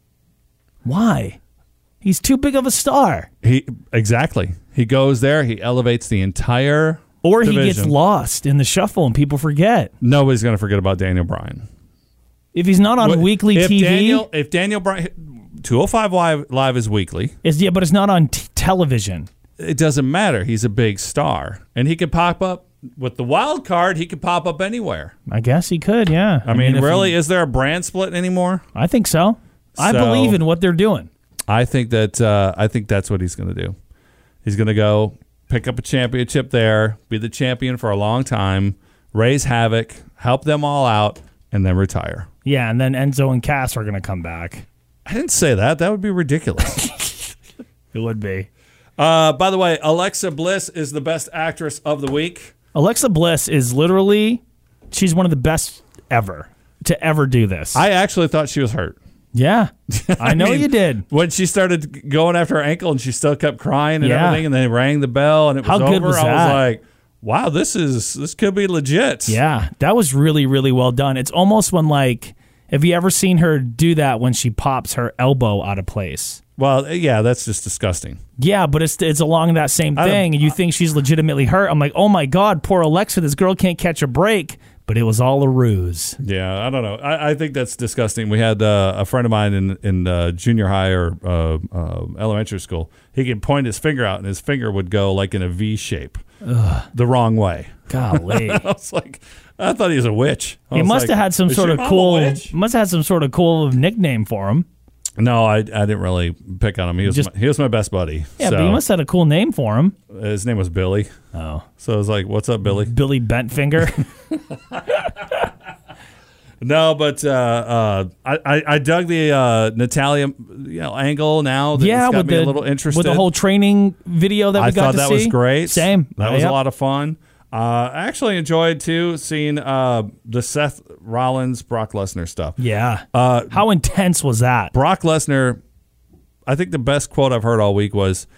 Why? He's too big of a star. He Exactly. He goes there. He elevates the entire Or he division. gets lost in the shuffle and people forget. Nobody's going to forget about Daniel Bryan. If he's not on What- weekly if T V, Daniel, if Daniel Bryan, two oh five Live, Live is weekly. is yeah, but it's not on t- television. It doesn't matter. He's a big star. And he could pop up with the wild card. He could pop up anywhere. I guess he could, yeah. I, mean, if really, he- is there a brand split anymore? I think so. I So- believe in what they're doing. I think that uh, I think that's what he's going to do. He's going to go pick up a championship there, be the champion for a long time, raise havoc, help them all out, and then retire. Yeah, and then Enzo and Cass are going to come back. I didn't say that. That would be ridiculous. It would be. uh, by the way, Alexa Bliss is the best actress of the week. Alexa Bliss is literally, she's one of the best ever to ever do this. I actually thought she was hurt. yeah, I know mean, you did. When she started going after her ankle and she still kept crying and Yeah. everything, and they rang the bell and it was How over, good was I was that? like, wow, this is this could be legit. Yeah, that was really, really well done. It's almost when, like, have you ever seen her do that when she pops her elbow out of place? Well, yeah, that's just disgusting. Yeah, but it's it's along that same I don't- thing, and you think she's legitimately hurt. I'm like, oh my God, poor Alexa, this girl can't catch a break. But it was all a ruse. Yeah, I don't know. I, I think that's disgusting. We had uh, a friend of mine in in uh, junior high or uh, uh, elementary school. He could point his finger out, and his finger would go like in a V shape, the wrong way. Golly. I was like, I thought he was a witch. I He was must like, have had some "Is sort your of mom a cool. witch?" Must have had some sort of cool nickname for him. No, I, I didn't really pick on him. He was Just- my, he was my best buddy. Yeah, so, but he must have had a cool name for him. his name was Billy. Oh, So I was like, "What's up, Billy?" Billy Bentfinger. No, but uh, uh, I, I I dug the uh, Natalia you know angle now. That yeah, it's got with me the a little interested. with the whole training video that we I got thought to that see. was great. Same. That was Yep. a lot of fun. Uh, I actually enjoyed too seeing uh, the Seth Rollins Brock Lesnar stuff. Yeah. Uh, How intense was that? Brock Lesnar, I think the best quote I've heard all week was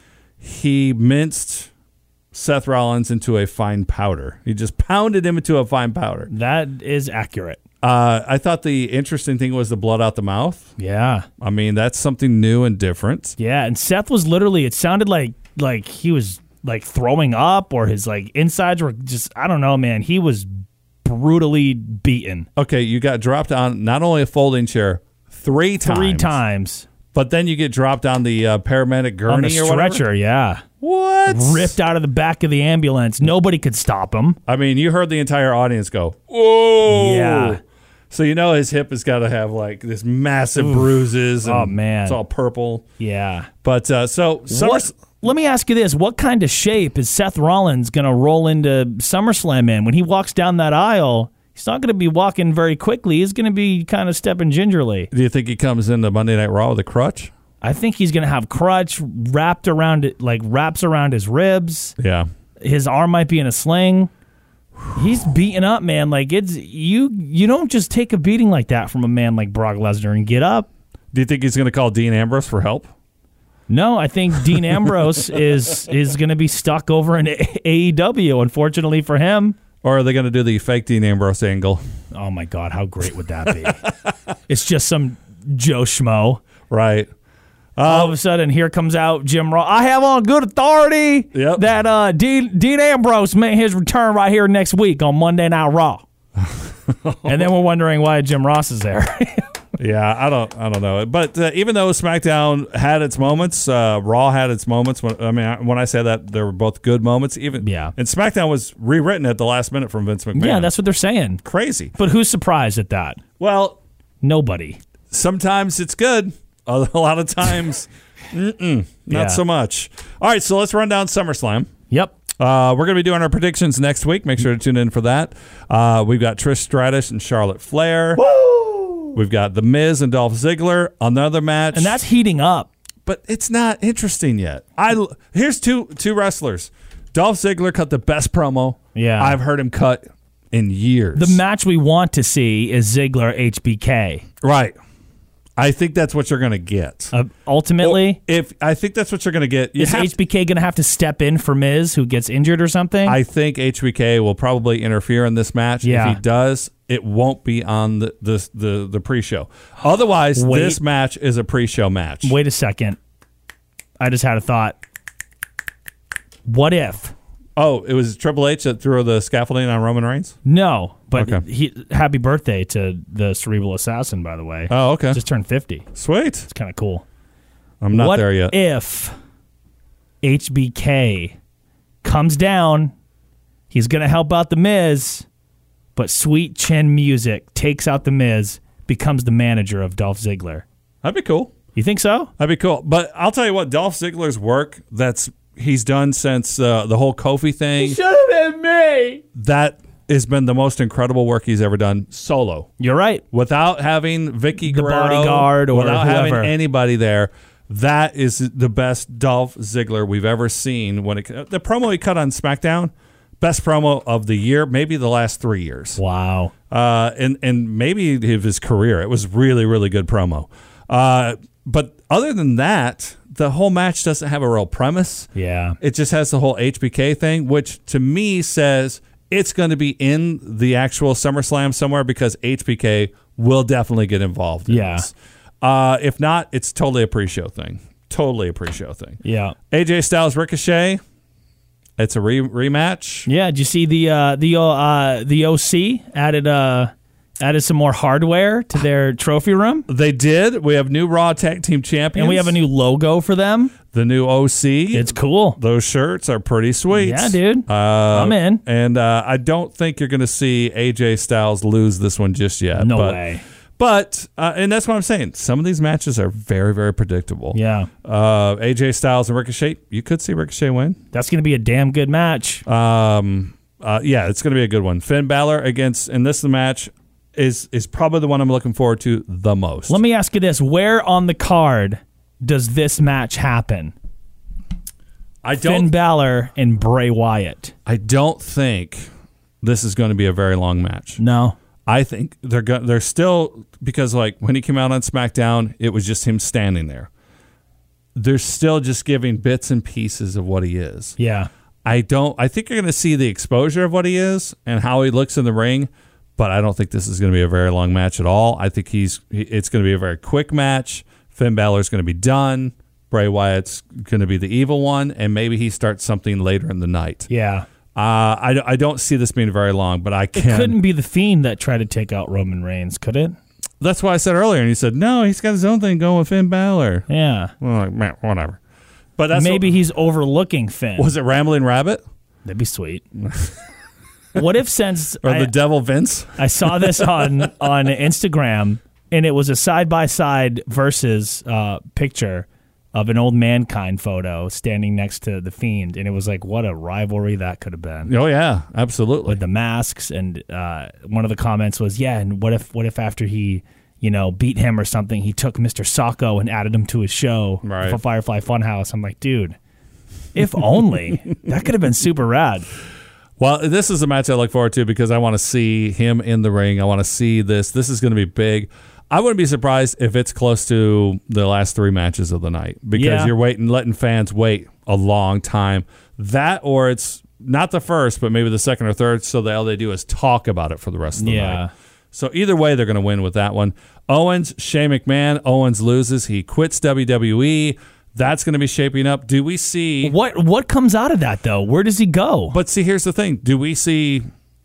he minced Seth Rollins into a fine powder. He just pounded him into a fine powder. That is accurate. Uh, I thought the interesting thing was the blood out the mouth. Yeah. I mean, that's something new and different. Yeah, and Seth was literally, it sounded like like he was like throwing up, or his like insides were just, I don't know, man. He was brutally beaten Okay, you got dropped on not only a folding chair three times, three times but then you get dropped on the uh, paramedic gurney on the or whatever. stretcher. Yeah. What? Ripped out of the back of the ambulance. Nobody could stop him. I mean, you heard the entire audience go, "Whoa!" Yeah. So you know his hip has got to have like this massive bruises. And Oh, man. it's all purple. Yeah. But uh, so Summer, What, let me ask you this. What kind of shape is Seth Rollins going to roll into SummerSlam in? When he walks down that aisle, he's not going to be walking very quickly. He's going to be kind of stepping gingerly. do you think he comes into Monday Night Raw with a crutch? I think he's going to have crutch wrapped around it, like wraps around his ribs. Yeah. His arm might be in a sling. He's beaten up, man. Like it's you. You don't just take a beating like that from a man like Brock Lesnar and get up. Do you think he's going to call Dean Ambrose for help? No, I think Dean Ambrose is is going to be stuck over in A E W. Unfortunately for him. Or are they going to do the fake Dean Ambrose angle? Oh my God, how great would that be? It's just some Joe Schmo. Right. All of a sudden, here comes out Jim Ross. I have on good authority Yep. that uh, Dean, Dean Ambrose made his return right here next week on Monday Night Raw. And then we're wondering why Jim Ross is there. Yeah, I don't, I don't know. But uh, even though SmackDown had its moments, uh, Raw had its moments. When, I mean, when I say that, they were both good moments. Even Yeah. and SmackDown was rewritten at the last minute from Vince McMahon. Yeah, that's what they're saying. crazy. But who's surprised at that? Well, Nobody. sometimes it's good. A lot of times, mm-mm, not Yeah. so much. All right, so let's run down SummerSlam. Yep. Uh, we're going to be doing our predictions next week. Make sure to tune in for that. Uh, we've got Trish Stratus and Charlotte Flair. Woo! We've got The Miz and Dolph Ziggler. Another match. And that's heating up. But it's not interesting yet. I Here's two two wrestlers. Dolph Ziggler cut the best promo Yeah. I've heard him cut in years. The match we want to see is Ziggler H B K. Right. I think that's what you're going to get. Uh, ultimately, If I think that's what you're going to get. You is have H B K going to have to step in for Miz, who gets injured or something? I think H B K will probably interfere in this match. Yeah. If he does, it won't be on the the the, the pre-show. Otherwise, Wait. this match is a pre-show match. Wait a second. I just had a thought. What if? Oh, it was Triple H that threw the scaffolding on Roman Reigns? No. But Okay. he, happy birthday to the Cerebral Assassin, by the way. Oh, okay. Just turned fifty. Sweet. It's kind of cool. I'm not what there yet. if H B K comes down, he's going to help out The Miz, but Sweet Chin Music takes out The Miz, becomes the manager of Dolph Ziggler? That'd be cool. You think so? That'd be cool. But I'll tell you what, Dolph Ziggler's work that's he's done since uh, the whole Kofi thing. Should have been me. That has been the most incredible work he's ever done solo. You're right. Without having Vicky The Guerrero, bodyguard or without having whoever. anybody there, that is the best Dolph Ziggler we've ever seen. When it, the promo he cut on SmackDown, best promo of the year, maybe the last three years. Wow. Uh, and and maybe of his career. It was really really good promo. Uh, but other than that, the whole match doesn't have a real premise. Yeah. It just has the whole H B K thing, which to me says it's going to be in the actual SummerSlam somewhere because H B K will definitely get involved in Yeah. this. Uh, if not, it's totally a pre-show thing. Totally a pre-show thing. Yeah. A J Styles Ricochet, it's a re- rematch. Yeah. Did you see the uh, the uh, the O C added uh, added some more hardware to their trophy room? They did. We have new Raw Tag Team Champions. And we have a new logo for them. The new O C. It's cool. Those shirts are pretty sweet. Yeah, dude. Uh, I'm in. And uh, I don't think you're going to see A J Styles lose this one just yet. No but, way. But, uh, and that's what I'm saying. Some of these matches are very, very predictable. Yeah. Uh, A J Styles and Ricochet, you could see Ricochet win. That's going to be a damn good match. Um, uh, yeah, it's going to be a good one. Finn Balor against, and this match is is probably the one I'm looking forward to the most. Let me ask you this. Where on the card does this match happen? I Finn don't, Balor and Bray Wyatt. I don't think this is going to be a very long match. No. I think they're go- they're still, because like when he came out on SmackDown, it was just him standing there. They're still just giving bits and pieces of what he is. Yeah. I don't. I think you're going to see the exposure of what he is and how he looks in the ring, but I don't think this is going to be a very long match at all. I think he's it's going to be a very quick match. Finn Balor's going to be done. Bray Wyatt's going to be the evil one, and maybe he starts something later in the night. Yeah. Uh, I, I don't see this being very long, but I It can. couldn't be the Fiend that tried to take out Roman Reigns, could it? That's why I said earlier, and he said, no, he's got his own thing going with Finn Balor. Yeah. Well, like, man, whatever. But that's Maybe what, he's overlooking Finn. was it Rambling Rabbit That'd be sweet. What if since or I, the Devil Vince? I saw this on on Instagram and it was a side by side versus uh, picture of an old Mankind photo standing next to the Fiend, and it was like, what a rivalry that could have been. Oh yeah, absolutely. With the masks, and uh, one of the comments was, yeah, and what if what if after he, you know, beat him or something, he took Mister Sacco and added him to his show Right. for Firefly Funhouse? I'm like, dude, if only. That could have been super rad. Well, this is a match I look forward to because I want to see him in the ring. I want to see this. This is going to be big. I wouldn't be surprised if it's close to the last three matches of the night because Yeah. you're waiting, letting fans wait a long time. That or it's not the first, but maybe the second or third. So that all they do is talk about it for the rest of the Yeah. night. So either way, they're going to win with that one. Owens, Shane McMahon. Owens loses. He quits W W E. That's going to be shaping up. Do we see? What what comes out of that though? Where does he go? But see, here's the thing. Do we see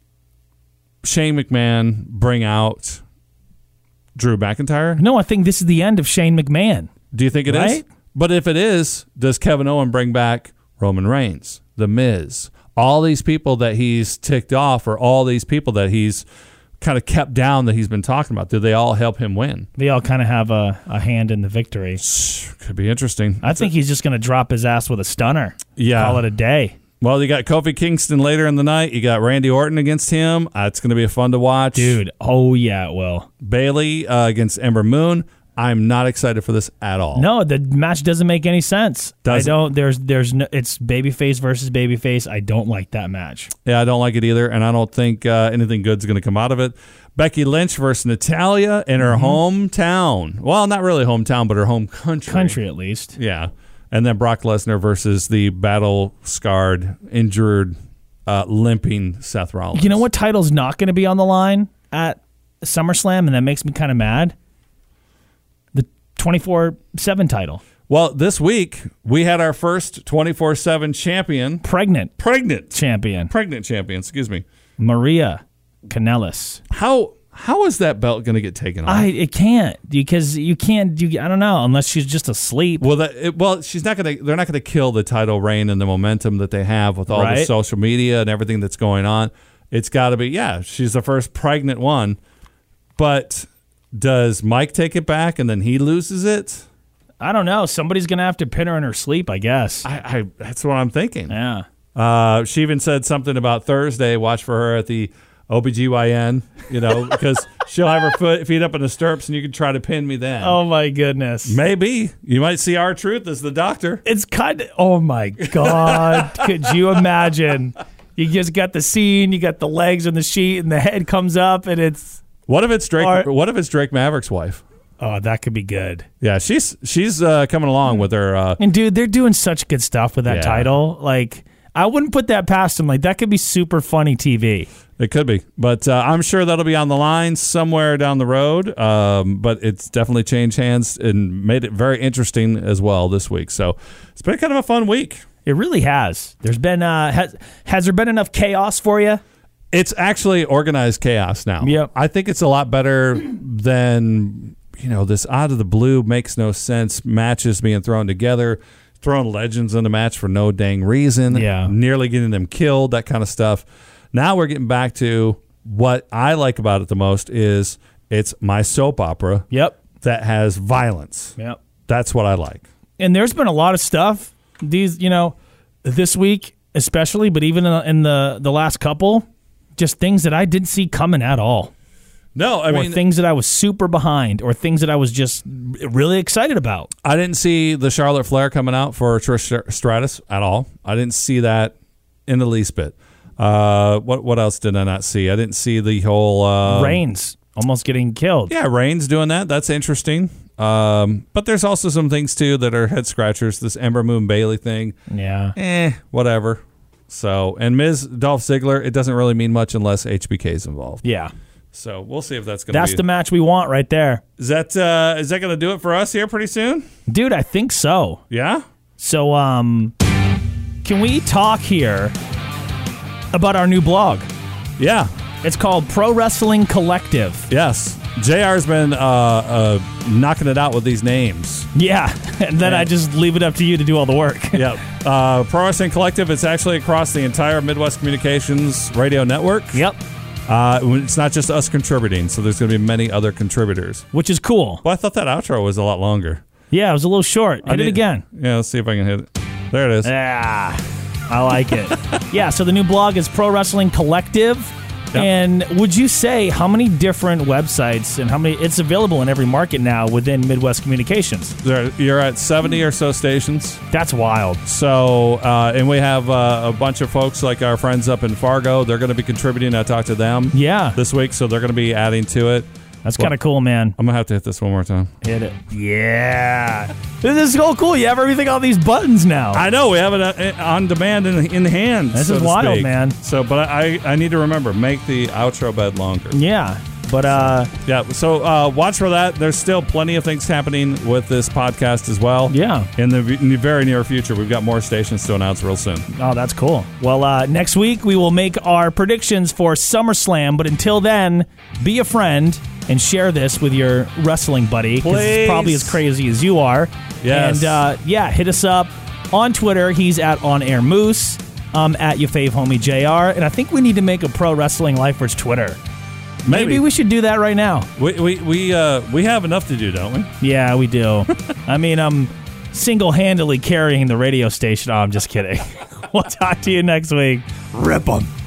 Shane McMahon bring out Drew McIntyre? No, I think this is the end of Shane McMahon. Do you think it is? Right? But if it is, does Kevin Owens bring back Roman Reigns, The Miz, all these people that he's ticked off, or all these people that he's kind of kept down that he's been talking about? Do they all help him win? They all kind of have a, a hand in the victory. Could be interesting. I think he's just going to drop his ass with a stunner. Yeah. Call it a day. Well, you got Kofi Kingston later in the night. You got Randy Orton against him. Uh, it's going to be fun to watch. Dude, oh yeah, it will. Bayley uh, against Ember Moon. I'm not excited for this at all. No, the match doesn't make any sense. Does it? I don't. There's, there's no. It's babyface versus babyface. I don't like that match. Yeah, I don't like it either, and I don't think uh, anything good's going to come out of it. Becky Lynch versus Natalya in her Mm-hmm. hometown. Well, not really hometown, but her home country. Country at least. Yeah. And then Brock Lesnar versus the battle-scarred, injured, uh, limping Seth Rollins. You know what title's not going to be on the line at SummerSlam, and that makes me kind of mad? The twenty-four seven title. Well, this week, we had our first twenty-four seven champion. Pregnant Pregnant. champion. Pregnant champion, excuse me. Maria Kanellis. How how is that belt going to get taken off? I it can't because you can't. You, I don't know unless she's just asleep. Well, that, it, well, she's not going to. They're not going to kill the title reign and the momentum that they have with all the Right. social media and everything that's going on. It's got to be. Yeah, she's the first pregnant one. But does Mike take it back and then he loses it? I don't know. Somebody's gonna have to pin her in her sleep. I guess. I, I that's what I'm thinking. Yeah. Uh, she even said something about Thursday. Watch for her at the O B G Y N, you know, because she'll have her foot, feet up in the stirrups and you can try to pin me then. Oh my goodness. Maybe. You might see R-Truth as the doctor. It's kind of. Oh my God. Could you imagine? You just got the scene. You got the legs on the sheet, and the head comes up, and it's. What if it's Drake? Or- what if it's Drake Maverick's wife? Oh, that could be good. Yeah, she's she's uh, coming along with her. Uh, And dude, they're doing such good stuff with that Yeah. title. Like, I wouldn't put that past them. Like, that could be super funny T V. it could be, but uh, I'm sure that'll be on the line somewhere down the road. Um, but it's definitely changed hands and made it very interesting as well this week. So it's been kind of a fun week. It really has. There's been uh, has has there been enough chaos for you? It's actually organized chaos now. Yep. I think it's a lot better than, you know, this out of the blue, makes no sense matches being thrown together, throwing legends in the match for no dang reason, Yeah. nearly getting them killed, that kind of stuff. Now we're getting back to what I like about it the most is it's my soap opera Yep. that has violence. Yep. That's what I like. And there's been a lot of stuff these, you know, this week especially, but even in the the last couple, just things that I didn't see coming at all. No, I or mean, things that I was super behind, or things that I was just really excited about. I didn't see the Charlotte Flair coming out for Trish Stratus at all. I didn't see that in the least bit. Uh, what what else did I not see? I didn't see the whole uh, Reigns almost getting killed. Yeah, Reigns doing that. That's interesting. Um, but there's also some things too that are head scratchers. This Ember Moon Bailey thing, Yeah. eh, whatever. So, and Miz Dolph Ziggler, it doesn't really mean much unless H B K is involved. Yeah. So we'll see if that's going to be. That's the match we want right there. Is that uh, is that going to do it for us here pretty soon? Dude, I think so. Yeah. So, um, can we talk here about our new blog? Yeah. It's called Pro Wrestling Collective. Yes. J R's been uh, uh, knocking it out with these names. Yeah, and then Yeah. I just leave it up to you to do all the work. Yep. Uh, Pro Wrestling Collective, it's actually across the entire Midwest Communications radio network. Yep, Uh, it's not just us contributing, so there's going to be many other contributors. which is cool. Well, I thought that outro was a lot longer. Yeah, it was a little short. Hit I it need- again. Yeah, let's see if I can hit it. There it is. Yeah, I like it. Yeah, so the new blog is Pro Wrestling Collective. Yep. And would you say how many different websites and how many it's available in every market now within Midwest Communications? There, you're at seventy or so stations. That's wild. So, uh, and we have uh, a bunch of folks like our friends up in Fargo. They're going to be contributing. I talked to them Yeah, this week, so they're going to be adding to it. that's kind of cool, man. I'm going to have to hit this one more time. Hit it. Yeah. This is so cool. You have everything on these buttons now. I know we have it uh, on demand in in hand. This so is to wild, speak. man. So, but I I need to remember make the outro bed longer. Yeah. But uh Yeah. So uh, watch for that. There's still plenty of things happening with this podcast as well. Yeah. In the, in the very near future, we've got more stations to announce real soon. oh, that's cool. Well, uh next week we will make our predictions for SummerSlam, but until then, be a friend and share this with your wrestling buddy, because Please. it's probably as crazy as you are. Yes. And uh yeah, hit us up on Twitter. He's at On Air Moose. Um at your fave homie J R. And I think we need to make a Pro Wrestling Lifers Twitter. Maybe, Maybe we should do that right now. we we we, uh, we have enough to do, don't we? Yeah, we do. I mean, I'm single-handedly carrying the radio station. Oh, I'm just kidding. We'll talk to you next week. Rip 'em.